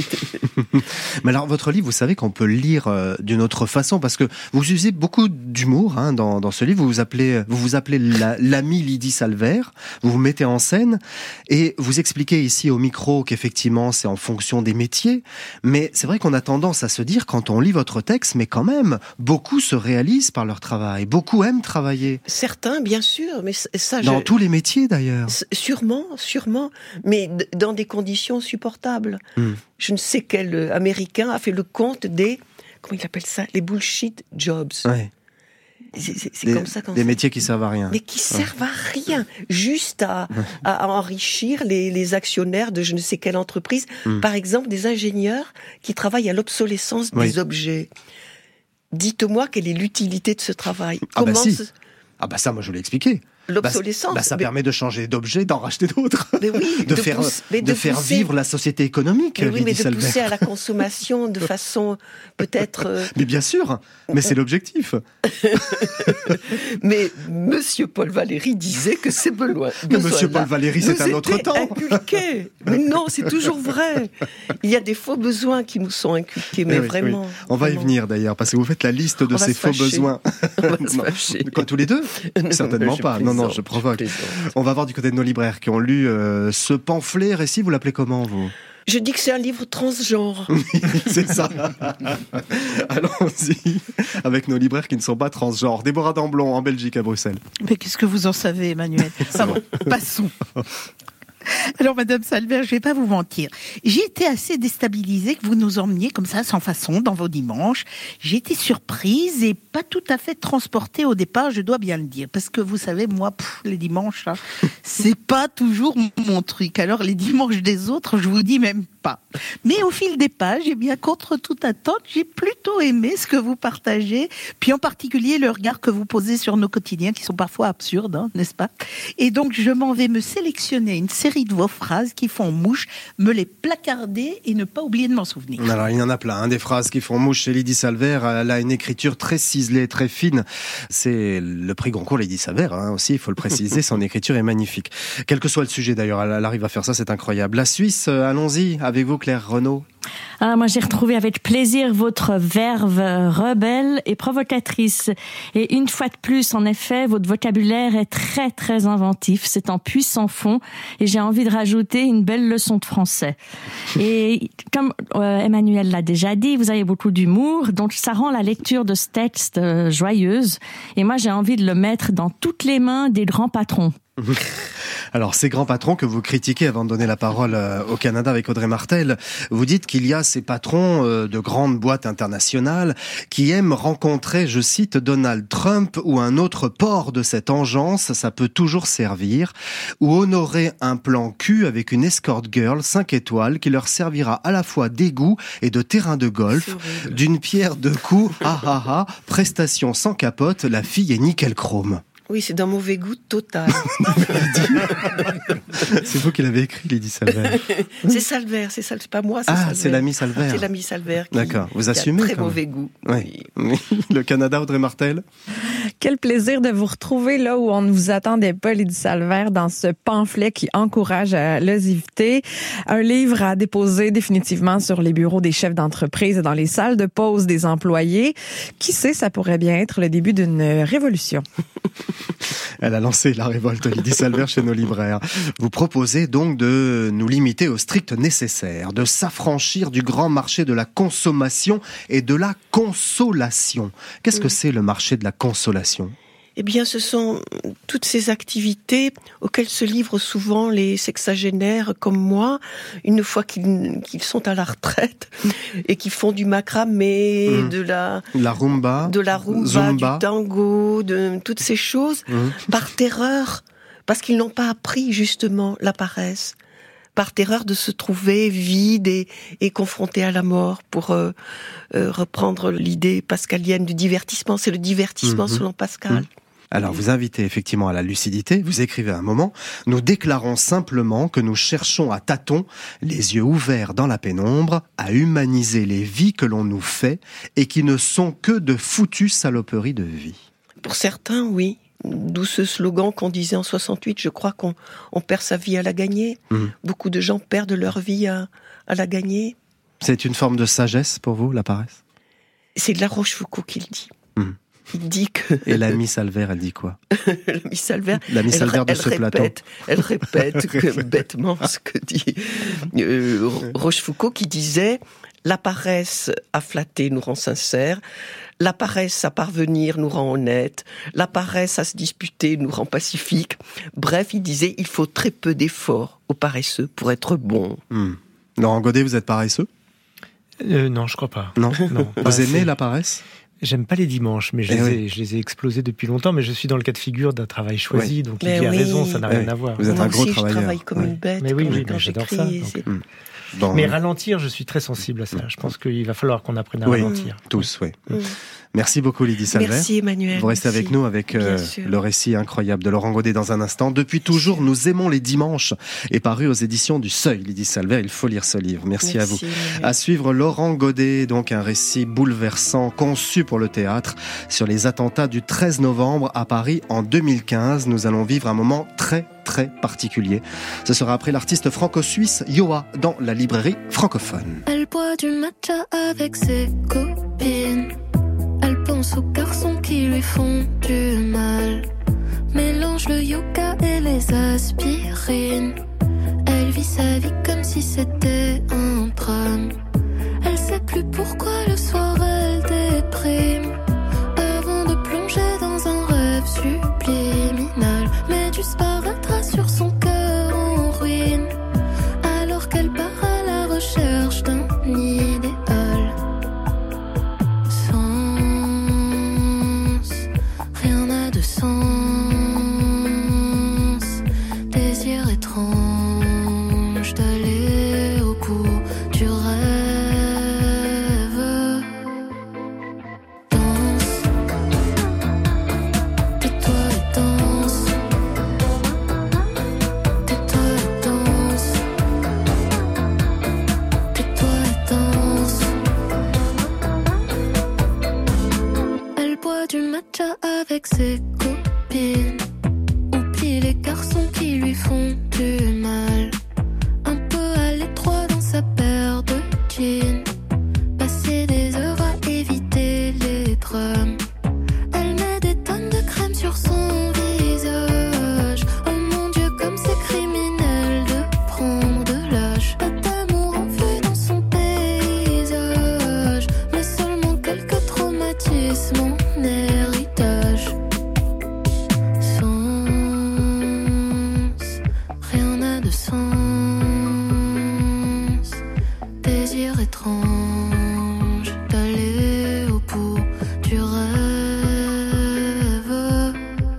Mais alors, votre livre, vous savez qu'on peut le lire d'une autre façon, parce que vous usez beaucoup d'humour dans ce livre. Vous vous appelez l'ami Lydie Salver, vous vous mettez en scène, et vous expliquez ici au micro qu'effectivement, c'est en fonction des métiers. Mais c'est vrai qu'on a tendance à se dire, quand on lit votre texte, mais quand même, beaucoup se réalisent par leur travail, beaucoup aiment travailler. Certains, bien sûr, mais ça... Dans tous les métiers, d'ailleurs. Sûrement, mais dans des conditions supportables. Je ne sais quel Américain a fait le compte des... Comment il appelle ça ? Les bullshit jobs. C'est comme ça qu'on des métiers qui servent à rien. Mais qui servent à rien, juste à enrichir les actionnaires de je ne sais quelle entreprise. Par exemple, des ingénieurs qui travaillent à l'obsolescence des objets. Dites-moi quelle est l'utilité de ce travail. Ça, moi je l'ai expliqué. L'obsolescence. Ça permet de changer d'objet, d'en racheter d'autres. Mais oui, de faire vivre la société économique. Mais de pousser à la consommation de façon peut-être. Mais bien sûr, mais c'est l'objectif. Mais Monsieur Paul Valéry disait que c'est besoin. Monsieur Paul Valéry, c'est un autre temps. Inculqué. Mais non, c'est toujours vrai. Il y a des faux besoins qui nous sont inculqués, mais vraiment. On va y venir d'ailleurs, parce que vous faites la liste de ces faux besoins. On va se fâcher. Quoi, tous les deux ? Certainement pas. Non, je provoque. On va voir du côté de nos libraires qui ont lu ce pamphlet récit. Vous l'appelez comment, vous ? Je dis que c'est un livre transgenre. C'est ça. Allons-y avec nos libraires qui ne sont pas transgenres. Déborah Damblon, en Belgique, à Bruxelles. Mais qu'est-ce que vous en savez, Emmanuel ? Passons. Alors, Madame Salvert, je vais pas vous mentir. J'ai été assez déstabilisée que vous nous emmeniez comme ça, sans façon, dans vos dimanches. J'ai été surprise et pas tout à fait transportée au départ, je dois bien le dire. Parce que vous savez, moi, les dimanches, là, c'est pas toujours mon truc. Alors, les dimanches des autres, je vous dis même pas. Mais au fil des pages, eh bien, contre toute attente, j'ai plutôt aimé ce que vous partagez, puis en particulier le regard que vous posez sur nos quotidiens, qui sont parfois absurdes, hein, n'est-ce pas ? Et donc, je m'en vais me sélectionner une série de vos phrases qui font mouche, me les placarder et ne pas oublier de m'en souvenir. Alors, il y en a plein, des phrases qui font mouche chez Lydie Salvert. Elle a une écriture très ciselée, très fine. C'est le prix Goncourt Lydie Salvert, aussi, il faut le préciser. Son écriture est magnifique. Quel que soit le sujet, d'ailleurs, elle arrive à faire ça, c'est incroyable. La Suisse, allons-y, avec vous, Claire Renaud. Moi, j'ai retrouvé avec plaisir votre verve rebelle et provocatrice. Et une fois de plus, en effet, votre vocabulaire est très, très inventif. C'est en puissant fond. Et j'ai envie de rajouter une belle leçon de français. Et comme Emmanuel l'a déjà dit, vous avez beaucoup d'humour. Donc, ça rend la lecture de ce texte joyeuse. Et moi, j'ai envie de le mettre dans toutes les mains des grands patrons. Alors, ces grands patrons que vous critiquez avant de donner la parole au Canada avec Audrey Martel, vous dites qu'il y a ces patrons de grandes boîtes internationales qui aiment rencontrer, je cite, Donald Trump ou un autre port de cette engeance, ça peut toujours servir, ou honorer un plan cul avec une escort girl 5 étoiles qui leur servira à la fois d'égout et de terrain de golf, d'une pierre deux coups, prestation sans capote, la fille est nickel chrome. Oui, c'est d'un mauvais goût total. C'est vous qui l'avez écrit, Lydie Salvert. C'est Salvert, c'est pas moi, c'est Salvert. C'est l'ami Salvert. C'est l'ami Salvert qui, D'accord. Vous assumez, a très mauvais goût. Oui. Le Canada, Audrey Martel. Quel plaisir de vous retrouver là où on ne vous attendait pas, Lydie Salvert, dans ce pamphlet qui encourage à l'oisiveté. Un livre à déposer définitivement sur les bureaux des chefs d'entreprise et dans les salles de pause des employés. Qui sait, ça pourrait bien être le début d'une révolution. Elle a lancé la révolte, Lydie Salvert, chez nos libraires. Vous proposez donc de nous limiter au strict nécessaire, de s'affranchir du grand marché de la consommation et de la consolation. Qu'est-ce que c'est le marché de la consolation ? Eh bien, ce sont toutes ces activités auxquelles se livrent souvent les sexagénaires comme moi, une fois qu'ils sont à la retraite et qui font du macramé, de la rumba, Zumba, du tango, de toutes ces choses, par terreur, parce qu'ils n'ont pas appris justement la paresse, par terreur de se trouver vide et confronté à la mort, pour reprendre l'idée pascalienne du divertissement. C'est le divertissement selon Pascal. Alors, vous invitez effectivement à la lucidité, vous écrivez un moment, nous déclarons simplement que nous cherchons à tâtons, les yeux ouverts dans la pénombre, à humaniser les vies que l'on nous fait et qui ne sont que de foutues saloperies de vie. Pour certains, oui. D'où ce slogan qu'on disait en 68, je crois qu'on perd sa vie à la gagner. Beaucoup de gens perdent leur vie à la gagner. C'est une forme de sagesse pour vous, la paresse ? C'est de la Rochefoucauld qui le dit. Il dit que... Et l'ami Salvert, elle dit quoi ? L'ami Salvert de ce plateau. Elle répète que bêtement ce que dit Rochefoucauld, qui disait « La paresse à flatter nous rend sincères, la paresse à parvenir nous rend honnêtes, la paresse à se disputer nous rend pacifiques. » Bref, il disait « Il faut très peu d'efforts aux paresseux pour être bons. » Laurent Godet, vous êtes paresseux ? Non, je crois pas. Non. Vous aimez la paresse ? J'aime pas les dimanches, mais je les ai explosés depuis longtemps, mais je suis dans le cas de figure d'un travail choisi, donc il a raison, ça n'a rien à voir. Vous êtes un gros travailleur. Je travaille comme une bête. Mais j'adore ça. Mais ralentir, je suis très sensible à ça. Je pense qu'il va falloir qu'on apprenne à ralentir. Tous, oui. Merci beaucoup Lydie Salvert. Merci Emmanuel. Vous restez avec nous avec le récit incroyable de Laurent Godet dans un instant. Depuis toujours, nous aimons les dimanches est paru aux éditions du Seuil. Lydie Salvert, il faut lire ce livre. Merci à vous. Emmanuel. À suivre Laurent Godet, donc un récit bouleversant conçu pour le théâtre sur les attentats du 13 novembre à Paris en 2015. Nous allons vivre un moment très particulier. Ce sera après l'artiste franco-suisse Yoa dans la librairie francophone. Elle boit du matcha avec ses copines. Elle pense aux garçons qui lui font du mal. Mélange le yoga et les aspirines. Elle vit sa vie comme si c'était un drame. Elle sait plus pourquoi le soir elle déprime. Avant de plonger dans un rêve subliminal, mais disparaîtra sur son cœur en ruine. Alors qu'elle part à la recherche d'un idéal. Rien n'a de sens. Désir étrange d'aller au bout du rêve. Danse, tais-toi et danse. Tais-toi et danse. Tais-toi et danse. Elle boit du matcha avec ses copines. Oublie les garçons qui lui font du mal. Un peu à l'étroit dans sa paire de jeans. Passer des heures à éviter les drames. Elle met des tonnes de crème sur son visage. Oh mon Dieu, comme c'est criminel de prendre de l'âge. Pas d'amour en vue dans son paysage, mais seulement quelques traumatismes en héritage. Rien n'a de sens. Désir étrange d'aller au bout du rêve.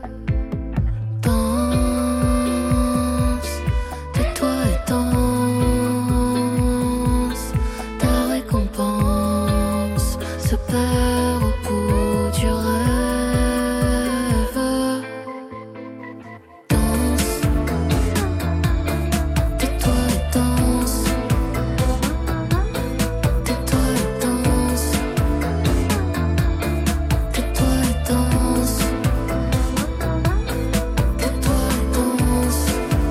Danse, tais-toi et danse. Ta récompense se perd au bout du rêve. Danse, tais-toi et danse. Tais-toi et danse. Tais-toi et danse. Tais-toi et danse.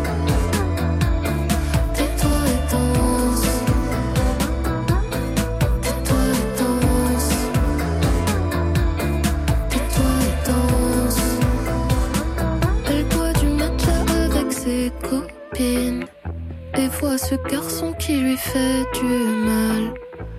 Tais-toi et danse. Tais-toi et danse. Tais-toi et danse. Elle boit du matcha avec ses copines et voit ce garçon qui lui fait du mal.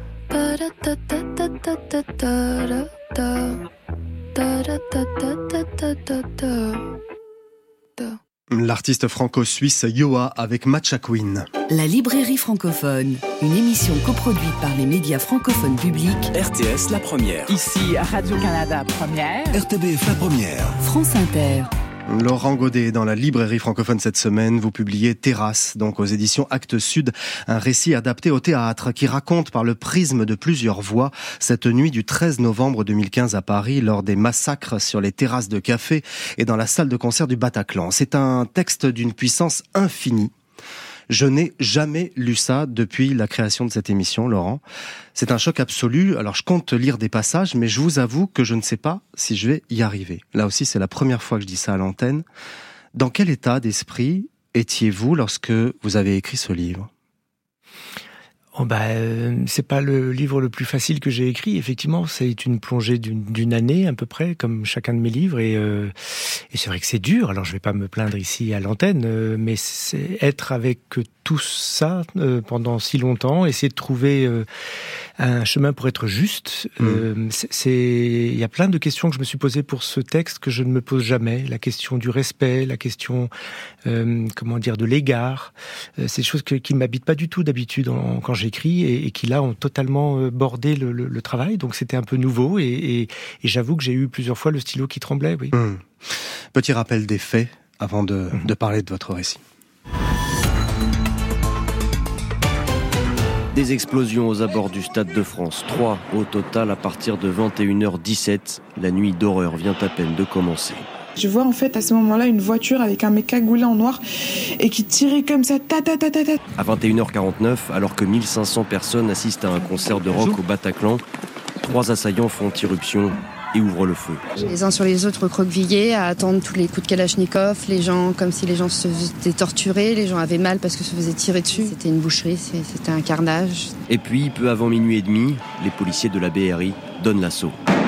L'artiste franco-suisse Yoa avec Matcha Queen. La librairie francophone, une émission coproduite par les médias francophones publics. RTS La Première. Ici Radio-Canada Première. RTBF La Première. France Inter. Laurent Godet dans la librairie francophone cette semaine, vous publiez Terrasse, donc aux éditions Actes Sud, un récit adapté au théâtre qui raconte par le prisme de plusieurs voix cette nuit du 13 novembre 2015 à Paris lors des massacres sur les terrasses de café et dans la salle de concert du Bataclan. C'est un texte d'une puissance infinie. Je n'ai jamais lu ça depuis la création de cette émission, Laurent. C'est un choc absolu. Alors, je compte lire des passages, mais je vous avoue que je ne sais pas si je vais y arriver. Là aussi, c'est la première fois que je dis ça à l'antenne. Dans quel état d'esprit étiez-vous lorsque vous avez écrit ce livre ? C'est pas le livre le plus facile que j'ai écrit. Effectivement, c'est une plongée d'une année à peu près, comme chacun de mes livres. Et c'est vrai que c'est dur. Alors, je vais pas me plaindre ici à l'antenne, mais c'est être avec tout ça pendant si longtemps, essayer de trouver un chemin pour être juste. Il y a plein de questions que je me suis posées pour ce texte que je ne me pose jamais. La question du respect, la question, de l'égard. C'est des choses qui m'habitent pas du tout d'habitude quand j'écris et qui là ont totalement bordé le travail. Donc c'était un peu nouveau et j'avoue que j'ai eu plusieurs fois le stylo qui tremblait. Oui. Petit rappel des faits avant de parler de votre récit. Des explosions aux abords du Stade de France. 3 au total à partir de 21h17. La nuit d'horreur vient à peine de commencer. Je vois en fait à ce moment-là une voiture avec un mec cagoulé en noir et qui tirait comme ça, ta. À 21h49, alors que 1500 personnes assistent à un concert de rock au Bataclan, 3 assaillants font irruption et ouvrent le feu. Les uns sur les autres recroquevillés à attendre tous les coups de Kalachnikov, les gens comme si les gens se faisaient torturer, les gens avaient mal parce que se faisaient tirer dessus. C'était une boucherie, c'était un carnage. Et puis, peu avant minuit et demi, les policiers de la BRI donnent l'assaut.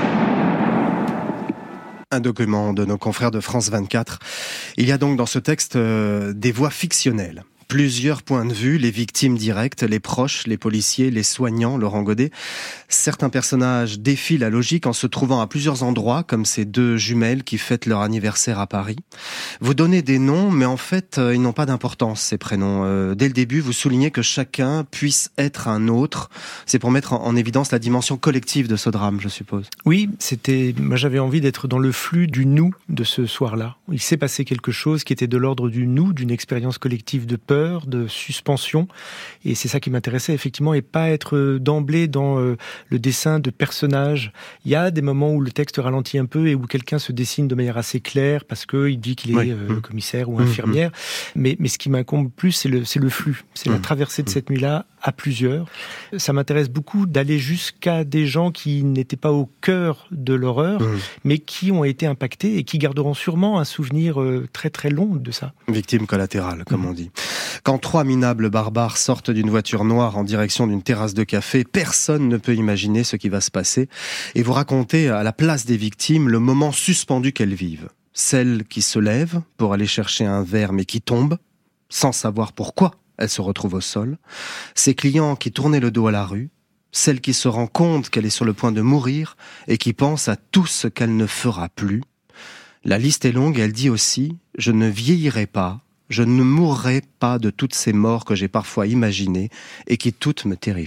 Un document de nos confrères de France 24. Il y a donc dans ce texte des voix fictionnelles. Plusieurs points de vue, les victimes directes, les proches, les policiers, les soignants, Laurent Godet. Certains personnages défient la logique en se trouvant à plusieurs endroits, comme ces 2 jumelles qui fêtent leur anniversaire à Paris. Vous donnez des noms, mais en fait, ils n'ont pas d'importance, ces prénoms. Dès le début, vous soulignez que chacun puisse être un autre. C'est pour mettre en évidence la dimension collective de ce drame, je suppose. Oui, moi j'avais envie d'être dans le flux du nous de ce soir-là. Il s'est passé quelque chose qui était de l'ordre du nous, d'une expérience collective de peur, de suspension, et c'est ça qui m'intéressait effectivement, et pas être d'emblée dans le dessin de personnages. Il y a des moments où le texte ralentit un peu et où quelqu'un se dessine de manière assez claire parce qu'il dit qu'il est commissaire ou infirmière, mais ce qui m'incombe plus, c'est le flux, c'est la traversée de cette nuit-là à plusieurs. Ça m'intéresse beaucoup d'aller jusqu'à des gens qui n'étaient pas au cœur de l'horreur, mais qui ont été impactés et qui garderont sûrement un souvenir très très long de ça. Victime collatérale, comme on dit. Quand 3 minables barbares sortent d'une voiture noire en direction d'une terrasse de café, personne ne peut imaginer ce qui va se passer. Et vous racontez à la place des victimes le moment suspendu qu'elles vivent. Celle qui se lève pour aller chercher un verre mais qui tombe, sans savoir pourquoi elle se retrouve au sol. Ses clients qui tournaient le dos à la rue. Celle qui se rend compte qu'elle est sur le point de mourir et qui pense à tout ce qu'elle ne fera plus. La liste est longue et elle dit aussi « Je ne vieillirai pas. Je ne mourrai pas de toutes ces morts que j'ai parfois imaginées et qui toutes me terrifiaient. »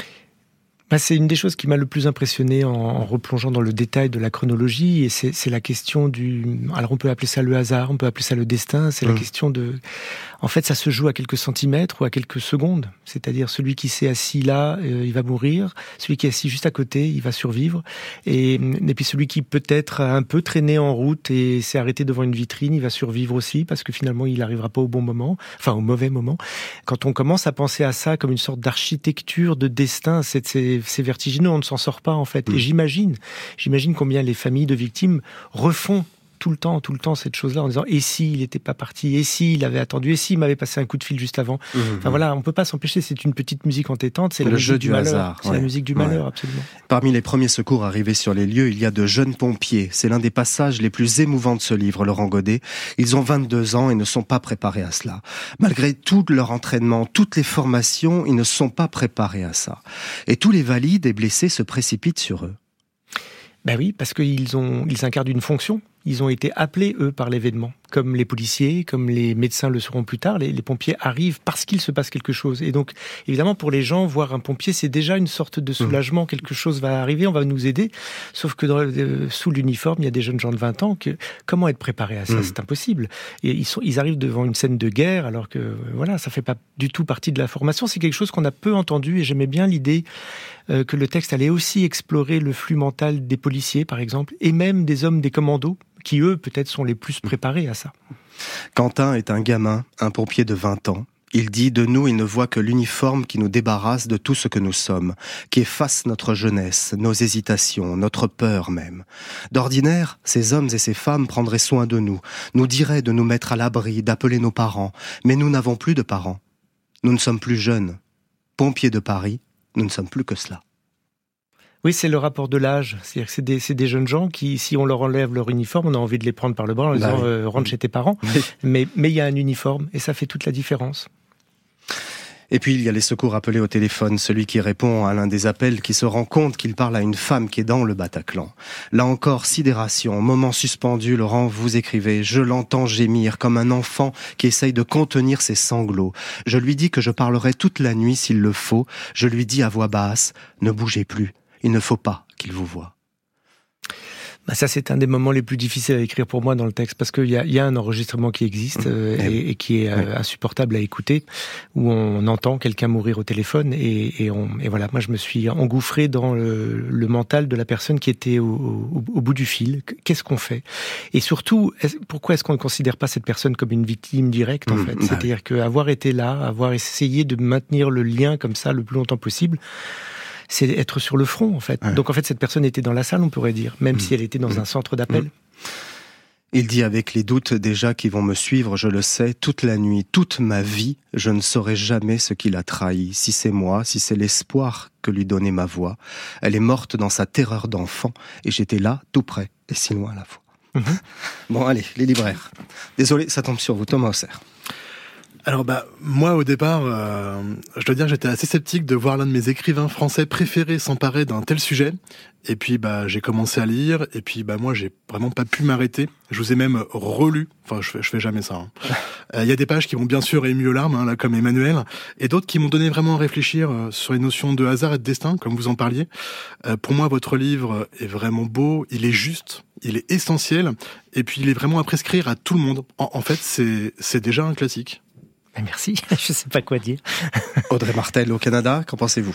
C'est une des choses qui m'a le plus impressionné en replongeant dans le détail de la chronologie, et c'est la question alors on peut appeler ça le hasard, on peut appeler ça le destin, c'est la question de... En fait, ça se joue à quelques centimètres ou à quelques secondes. C'est-à-dire, celui qui s'est assis là, il va mourir. Celui qui est assis juste à côté, il va survivre. Et puis celui qui peut-être a un peu traîné en route et s'est arrêté devant une vitrine, il va survivre aussi, parce que finalement, il n'arrivera pas au bon moment, enfin au mauvais moment. Quand on commence à penser à ça comme une sorte d'architecture de destin, c'est vertigineux, on ne s'en sort pas en fait. Et j'imagine combien les familles de victimes refont tout le temps cette chose-là en disant et si il n'était pas parti, et si il avait attendu, et s'il m'avait passé un coup de fil juste avant. Enfin voilà, on peut pas s'empêcher, c'est une petite musique entêtante, c'est le jeu du malheur, hasard, c'est la musique du malheur, absolument. Parmi les premiers secours arrivés sur les lieux, il y a de jeunes pompiers. C'est l'un des passages les plus émouvants de ce livre, Laurent Godet. Ils ont 22 ans et ne sont pas préparés à cela. Malgré tout leur entraînement, toutes les formations, ils ne sont pas préparés à ça. Et tous les valides et blessés se précipitent sur eux. Ben oui, parce qu'ils incarnent une fonction. Ils ont été appelés, eux, par l'événement. Comme les policiers, comme les médecins le seront plus tard, les pompiers arrivent parce qu'il se passe quelque chose. Et donc, évidemment, pour les gens, voir un pompier, c'est déjà une sorte de soulagement. Quelque chose va arriver, on va nous aider. Sauf que sous l'uniforme, il y a des jeunes gens de 20 ans. Comment être préparé à ça ? C'est impossible. Et ils arrivent devant une scène de guerre, alors que voilà, ça fait pas du tout partie de la formation. C'est quelque chose qu'on a peu entendu, et j'aimais bien l'idée que le texte allait aussi explorer le flux mental des policiers, par exemple, et même des hommes des commandos, qui, eux, peut-être sont les plus préparés à ça. Quentin est un gamin, un pompier de 20 ans. Il dit, de nous, il ne voit que l'uniforme qui nous débarrasse de tout ce que nous sommes, qui efface notre jeunesse, nos hésitations, notre peur même. D'ordinaire, ces hommes et ces femmes prendraient soin de nous diraient de nous mettre à l'abri, d'appeler nos parents. Mais nous n'avons plus de parents. Nous ne sommes plus jeunes. Pompiers de Paris, nous ne sommes plus que cela. Oui, c'est le rapport de l'âge. C'est-à-dire que c'est des jeunes gens qui, si on leur enlève leur uniforme, on a envie de les prendre par le bras en disant rentre chez tes parents. Mais il y a un uniforme et ça fait toute la différence. Et puis il y a les secours appelés au téléphone, celui qui répond à l'un des appels qui se rend compte qu'il parle à une femme qui est dans le Bataclan. Là encore, sidération, moment suspendu, Laurent, vous écrivez « Je l'entends gémir comme un enfant qui essaye de contenir ses sanglots. Je lui dis que je parlerai toute la nuit s'il le faut. Je lui dis à voix basse « Ne bougez plus, il ne faut pas qu'il vous voie. » Ça, c'est un des moments les plus difficiles à écrire pour moi dans le texte, parce qu'il y a un enregistrement qui existe et qui est insupportable à écouter, où on entend quelqu'un mourir au téléphone et voilà. Moi, je me suis engouffré dans le mental de la personne qui était au bout du fil. Qu'est-ce qu'on fait? Et surtout, pourquoi est-ce qu'on ne considère pas cette personne comme une victime directe, en fait? C'est-à-dire qu'avoir été là, avoir essayé de maintenir le lien comme ça le plus longtemps possible, c'est être sur le front, en fait. Donc, en fait, cette personne était dans la salle, on pourrait dire, même si elle était dans un centre d'appel. Il dit, avec les doutes déjà qui vont me suivre, je le sais, toute la nuit, toute ma vie, je ne saurai jamais ce qui l'a trahi. Si c'est moi, si c'est l'espoir que lui donnait ma voix. Elle est morte dans sa terreur d'enfant, et j'étais là, tout près, et si loin à la fois. Bon, allez, les libraires. Désolé, ça tombe sur vous, Thomas Auxerre. Alors moi au départ, je dois dire que j'étais assez sceptique de voir l'un de mes écrivains français préférés s'emparer d'un tel sujet. Et puis j'ai commencé à lire, et puis moi j'ai vraiment pas pu m'arrêter. Je vous ai même relu, enfin je fais jamais ça. Il y a des pages qui m'ont bien sûr ému aux larmes, là comme Emmanuel, et d'autres qui m'ont donné vraiment à réfléchir sur les notions de hasard et de destin, comme vous en parliez. Pour moi, votre livre est vraiment beau, il est juste, il est essentiel, et puis il est vraiment à prescrire à tout le monde. En fait, c'est déjà un classique. Merci, je sais pas quoi dire. Audrey Martel, au Canada, qu'en pensez-vous?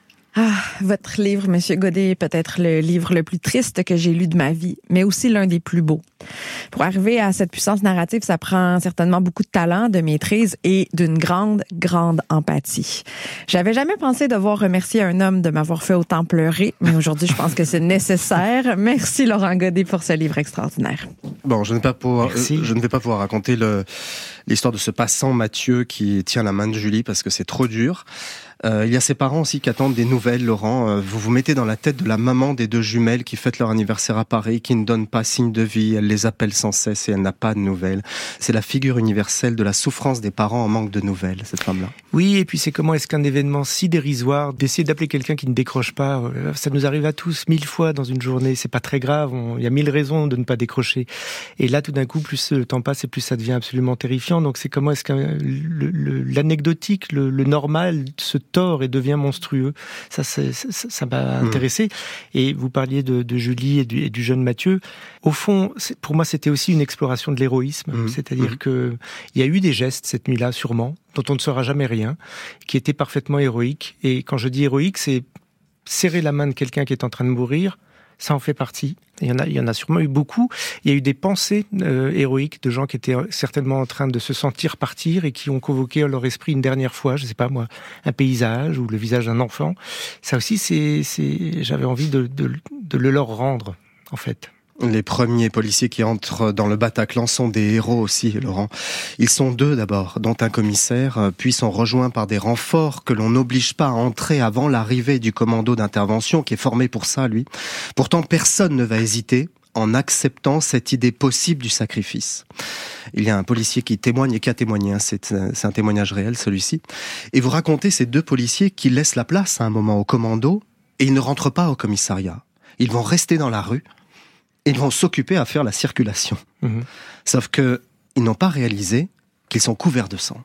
Votre livre, Monsieur Godet, est peut-être le livre le plus triste que j'ai lu de ma vie, mais aussi l'un des plus beaux. Pour arriver à cette puissance narrative, ça prend certainement beaucoup de talent, de maîtrise et d'une grande, grande empathie. J'avais jamais pensé devoir remercier un homme de m'avoir fait autant pleurer, mais aujourd'hui, je pense que c'est nécessaire. Merci Laurent Godet pour ce livre extraordinaire. Bon, je ne vais pas pouvoir raconter l'histoire de ce passant Mathieu qui tient la main de Julie parce que c'est trop dur. Il y a ses parents aussi qui attendent des nouvelles, Laurent. Vous vous mettez dans la tête de la maman des deux jumelles qui fêtent leur anniversaire à Paris, qui ne donne pas signe de vie, elle les appelle sans cesse et elle n'a pas de nouvelles. C'est la figure universelle de la souffrance des parents en manque de nouvelles, cette femme-là. Oui, et puis c'est comment est-ce qu'un événement si dérisoire, d'essayer d'appeler quelqu'un qui ne décroche pas, ça nous arrive à tous 1000 fois dans une journée, c'est pas très grave, il y a 1000 raisons de ne pas décrocher. Et là, tout d'un coup, plus le temps passe et plus ça devient absolument terrifiant. Donc c'est comment est-ce que l'anecdotique, le normal se tord et devient monstrueux. Ça m'a intéressé. Et vous parliez de Julie et du jeune Mathieu. Au fond, pour moi, c'était aussi une exploration de l'héroïsme. C'est-à-dire que il y a eu des gestes cette nuit-là, sûrement, dont on ne saura jamais rien, qui étaient parfaitement héroïques. Et quand je dis héroïque, c'est serrer la main de quelqu'un qui est en train de mourir. Ça en fait partie. Il y en a sûrement eu beaucoup. Il y a eu des pensées héroïques de gens qui étaient certainement en train de se sentir partir et qui ont convoqué leur esprit une dernière fois, je sais pas moi, un paysage ou le visage d'un enfant. Ça aussi, j'avais envie de le leur rendre, en fait. Les premiers policiers qui entrent dans le Bataclan sont des héros aussi, Laurent. Ils sont deux d'abord, dont un commissaire, puis sont rejoints par des renforts que l'on n'oblige pas à entrer avant l'arrivée du commando d'intervention qui est formé pour ça, lui. Pourtant, personne ne va hésiter en acceptant cette idée possible du sacrifice. Il y a un policier qui témoigne et qui a témoigné, c'est un témoignage réel celui-ci. Et vous racontez ces deux policiers qui laissent la place à un moment au commando et ils ne rentrent pas au commissariat. Ils vont rester dans la rue. Ils vont s'occuper à faire la circulation. Sauf que ils n'ont pas réalisé qu'ils sont couverts de sang.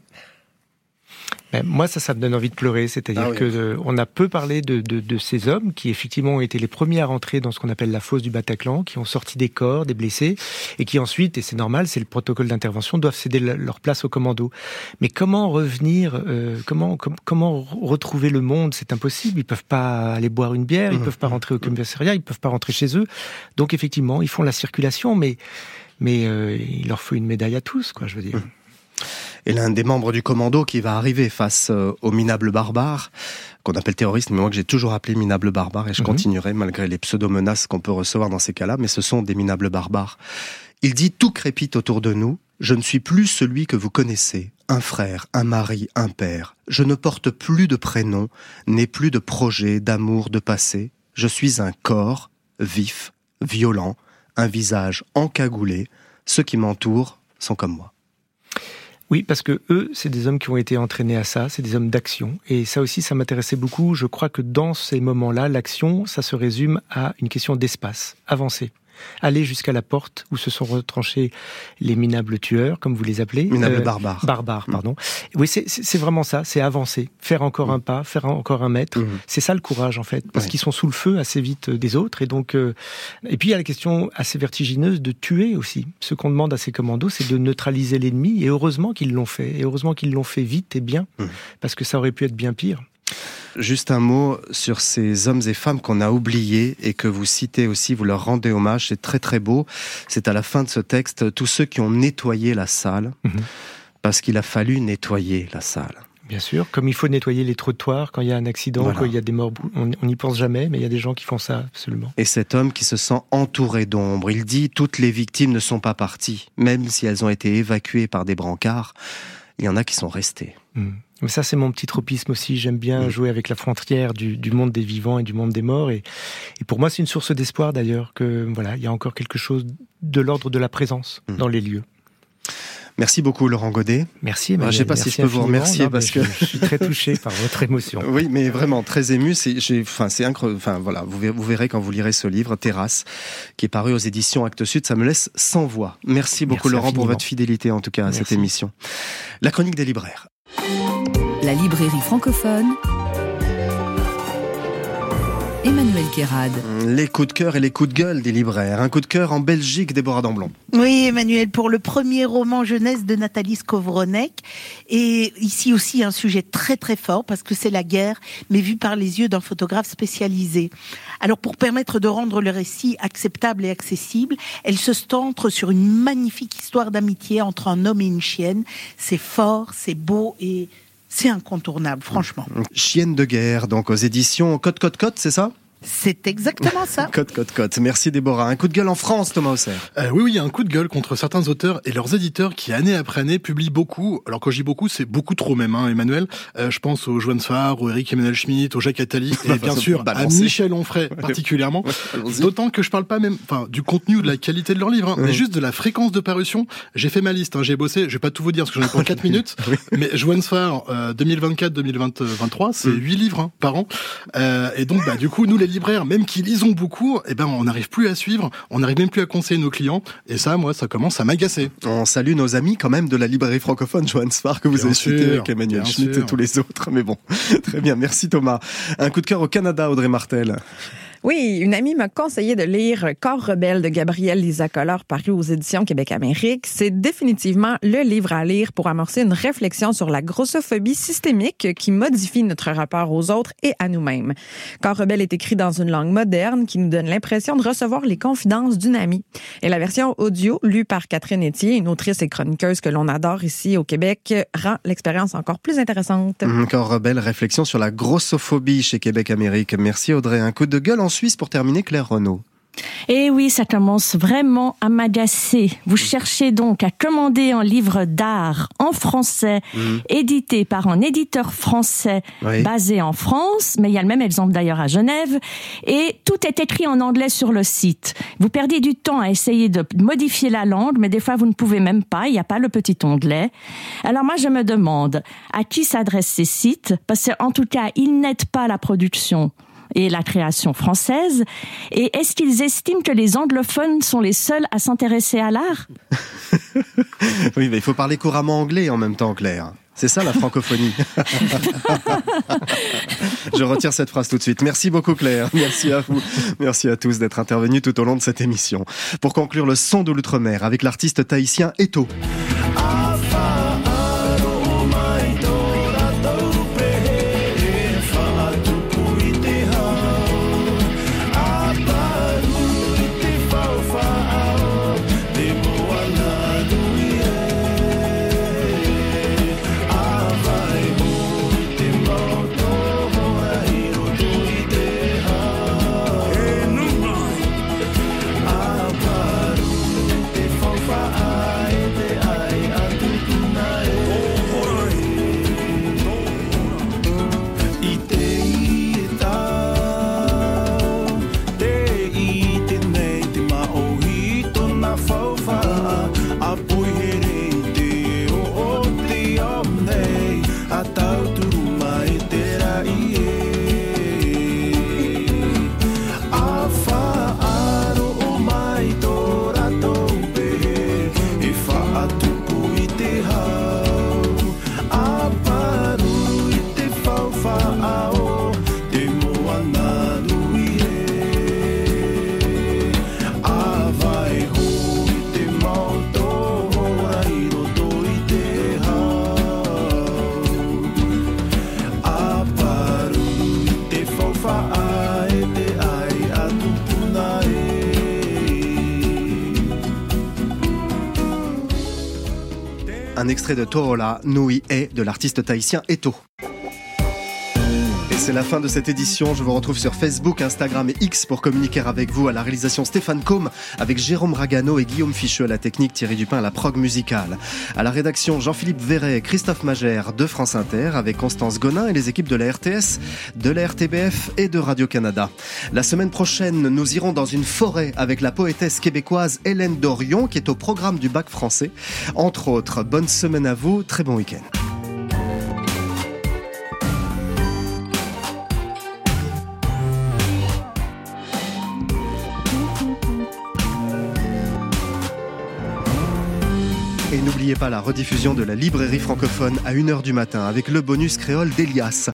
Moi, ça me donne envie de pleurer. C'est-à-dire que on a peu parlé de ces hommes qui, effectivement, ont été les premiers à rentrer dans ce qu'on appelle la fosse du Bataclan, qui ont sorti des corps, des blessés, et qui ensuite, et c'est normal, c'est le protocole d'intervention, doivent céder leur place au commando. Mais comment revenir, comment retrouver le monde? C'est impossible. Ils peuvent pas aller boire une bière, ils peuvent pas rentrer au commissariat, ils peuvent pas rentrer chez eux. Donc, effectivement, ils font la circulation, mais il leur faut une médaille à tous, quoi, je veux dire. Et l'un des membres du commando qui va arriver face aux minables barbares, qu'on appelle terroristes, mais moi que j'ai toujours appelé minables barbares, et je continuerai malgré les pseudo-menaces qu'on peut recevoir dans ces cas-là, mais ce sont des minables barbares. Il dit « Tout crépite autour de nous, je ne suis plus celui que vous connaissez, un frère, un mari, un père. Je ne porte plus de prénom, n'ai plus de projet, d'amour, de passé. Je suis un corps vif, violent, un visage encagoulé. Ceux qui m'entourent sont comme moi. » Oui, parce que eux, c'est des hommes qui ont été entraînés à ça, c'est des hommes d'action. Et ça aussi, ça m'intéressait beaucoup. Je crois que dans ces moments-là, l'action, ça se résume à une question d'espace, avancer. Aller jusqu'à la porte où se sont retranchés les minables tueurs, comme vous les appelez. Minables barbares. Barbares, pardon. Oui, c'est vraiment ça, c'est avancer. Faire encore un pas, faire encore un mètre. C'est ça le courage, en fait. Parce qu'ils sont sous le feu assez vite des autres. Et donc, et puis il y a la question assez vertigineuse de tuer aussi. Ce qu'on demande à ces commandos, c'est de neutraliser l'ennemi. Et heureusement qu'ils l'ont fait. Et heureusement qu'ils l'ont fait vite et bien. Parce que ça aurait pu être bien pire. Juste un mot sur ces hommes et femmes qu'on a oubliés et que vous citez aussi, vous leur rendez hommage, c'est très très beau. C'est à la fin de ce texte, tous ceux qui ont nettoyé la salle, parce qu'il a fallu nettoyer la salle. Bien sûr, comme il faut nettoyer les trottoirs quand il y a un accident, quand il y a des morts, on n'y pense jamais, mais il y a des gens qui font ça, absolument. Et cet homme qui se sent entouré d'ombre, il dit « Toutes les victimes ne sont pas parties, même si elles ont été évacuées par des brancards, il y en a qui sont restées. » Mais ça, c'est mon petit tropisme aussi. J'aime bien jouer avec la frontière du monde des vivants et du monde des morts. Et pour moi, c'est une source d'espoir d'ailleurs que voilà, il y a encore quelque chose de l'ordre de la présence dans les lieux. Merci beaucoup Laurent Godet. Merci Emmanuel. Je ne sais pas si je peux vous remercier parce que je suis très touché par votre émotion. Oui, mais vraiment très ému. C'est incroyable. Enfin voilà, vous verrez quand vous lirez ce livre Terrasse, qui est paru aux éditions Actes Sud. Ça me laisse sans voix. Merci beaucoup Laurent pour votre fidélité en tout cas à cette émission. La chronique des libraires. La librairie francophone. Emmanuel Kérad. Les coups de cœur et les coups de gueule des libraires. Un coup de cœur en Belgique, Déborah Damblon. Oui, Emmanuel, pour le premier roman jeunesse de Nathalie Skowronek. Et ici aussi un sujet très très fort parce que c'est la guerre, mais vu par les yeux d'un photographe spécialisé. Alors pour permettre de rendre le récit acceptable et accessible, elle se centre sur une magnifique histoire d'amitié entre un homme et une chienne. C'est fort, c'est beau et c'est incontournable, franchement. Chienne de guerre, donc aux éditions Côte, c'est ça ? C'est exactement ça. Côte. Merci Déborah. Un coup de gueule en France, Thomas Auxerre. Oui, il y a un coup de gueule contre certains auteurs et leurs éditeurs qui, année après année, publient beaucoup. Alors quand je dis beaucoup, c'est beaucoup trop même, Emmanuel. Je pense au Johannes Farr, au Eric Emmanuel Schmitt, au Jacques Attali et bien sûr à Michel Onfray particulièrement. D'autant que je parle pas même du contenu ou de la qualité de leurs livres, mais juste de la fréquence de parution. J'ai fait ma liste, j'ai bossé, je vais pas tout vous dire parce que j'en ai pour 4 minutes, mais Johannes Farr 2024-2023, c'est 8 livres par an. Et donc du coup, nous les libraires, même qui lisons beaucoup, on n'arrive plus à suivre, on n'arrive même plus à conseiller nos clients, et ça, moi, ça commence à m'agacer. On salue nos amis quand même de la librairie francophone, Johannes Farr, que vous avez cité avec Emmanuel Schmitt et tous les autres, mais bon, très bien, merci Thomas. Un coup de cœur au Canada, Audrey Martel. Oui, une amie m'a conseillé de lire Corps rebelle de Gabrielle Lisa-Collard, paru aux éditions Québec-Amérique. C'est définitivement le livre à lire pour amorcer une réflexion sur la grossophobie systémique qui modifie notre rapport aux autres et à nous-mêmes. Corps rebelle est écrit dans une langue moderne qui nous donne l'impression de recevoir les confidences d'une amie. Et la version audio, lue par Catherine Etier, une autrice et chroniqueuse que l'on adore ici au Québec, rend l'expérience encore plus intéressante. Corps rebelle, réflexion sur la grossophobie chez Québec-Amérique. Merci Audrey. Un coup de gueule en Suisse pour terminer, Claire Renaud. Et oui, ça commence vraiment à m'agacer. Vous cherchez donc à commander un livre d'art en français, édité par un éditeur français basé en France, mais il y a le même exemple d'ailleurs à Genève, et tout est écrit en anglais sur le site. Vous perdez du temps à essayer de modifier la langue, mais des fois vous ne pouvez même pas, il n'y a pas le petit onglet. Alors moi je me demande, à qui s'adressent ces sites? Parce qu'en tout cas, ils n'aident pas la production et la création française. Et est-ce qu'ils estiment que les anglophones sont les seuls à s'intéresser à l'art? Oui, mais il faut parler couramment anglais en même temps, Claire. C'est ça la francophonie. Je retire cette phrase tout de suite. Merci beaucoup Claire. Merci à vous. Merci à tous d'être intervenus tout au long de cette émission. Pour conclure, le son de l'outre-mer avec l'artiste tahitien Eto. un extrait de Toola Nui E de l'artiste tahitien Eto. Et c'est la fin de cette édition. Je vous retrouve sur Facebook, Instagram et X pour communiquer avec vous. À la réalisation Stéphane Combe, avec Jérôme Ragano et Guillaume Ficheux à la technique, Thierry Dupin à la prog musicale. À la rédaction Jean-Philippe Verret et Christophe Magère de France Inter, avec Constance Gonin et les équipes de la RTS, de la RTBF et de Radio-Canada. La semaine prochaine, nous irons dans une forêt avec la poétesse québécoise Hélène Dorion, qui est au programme du bac français. Entre autres, bonne semaine à vous, très bon week-end. Et n'oubliez pas la rediffusion de la librairie francophone à 1h du matin avec le bonus créole d'Elias.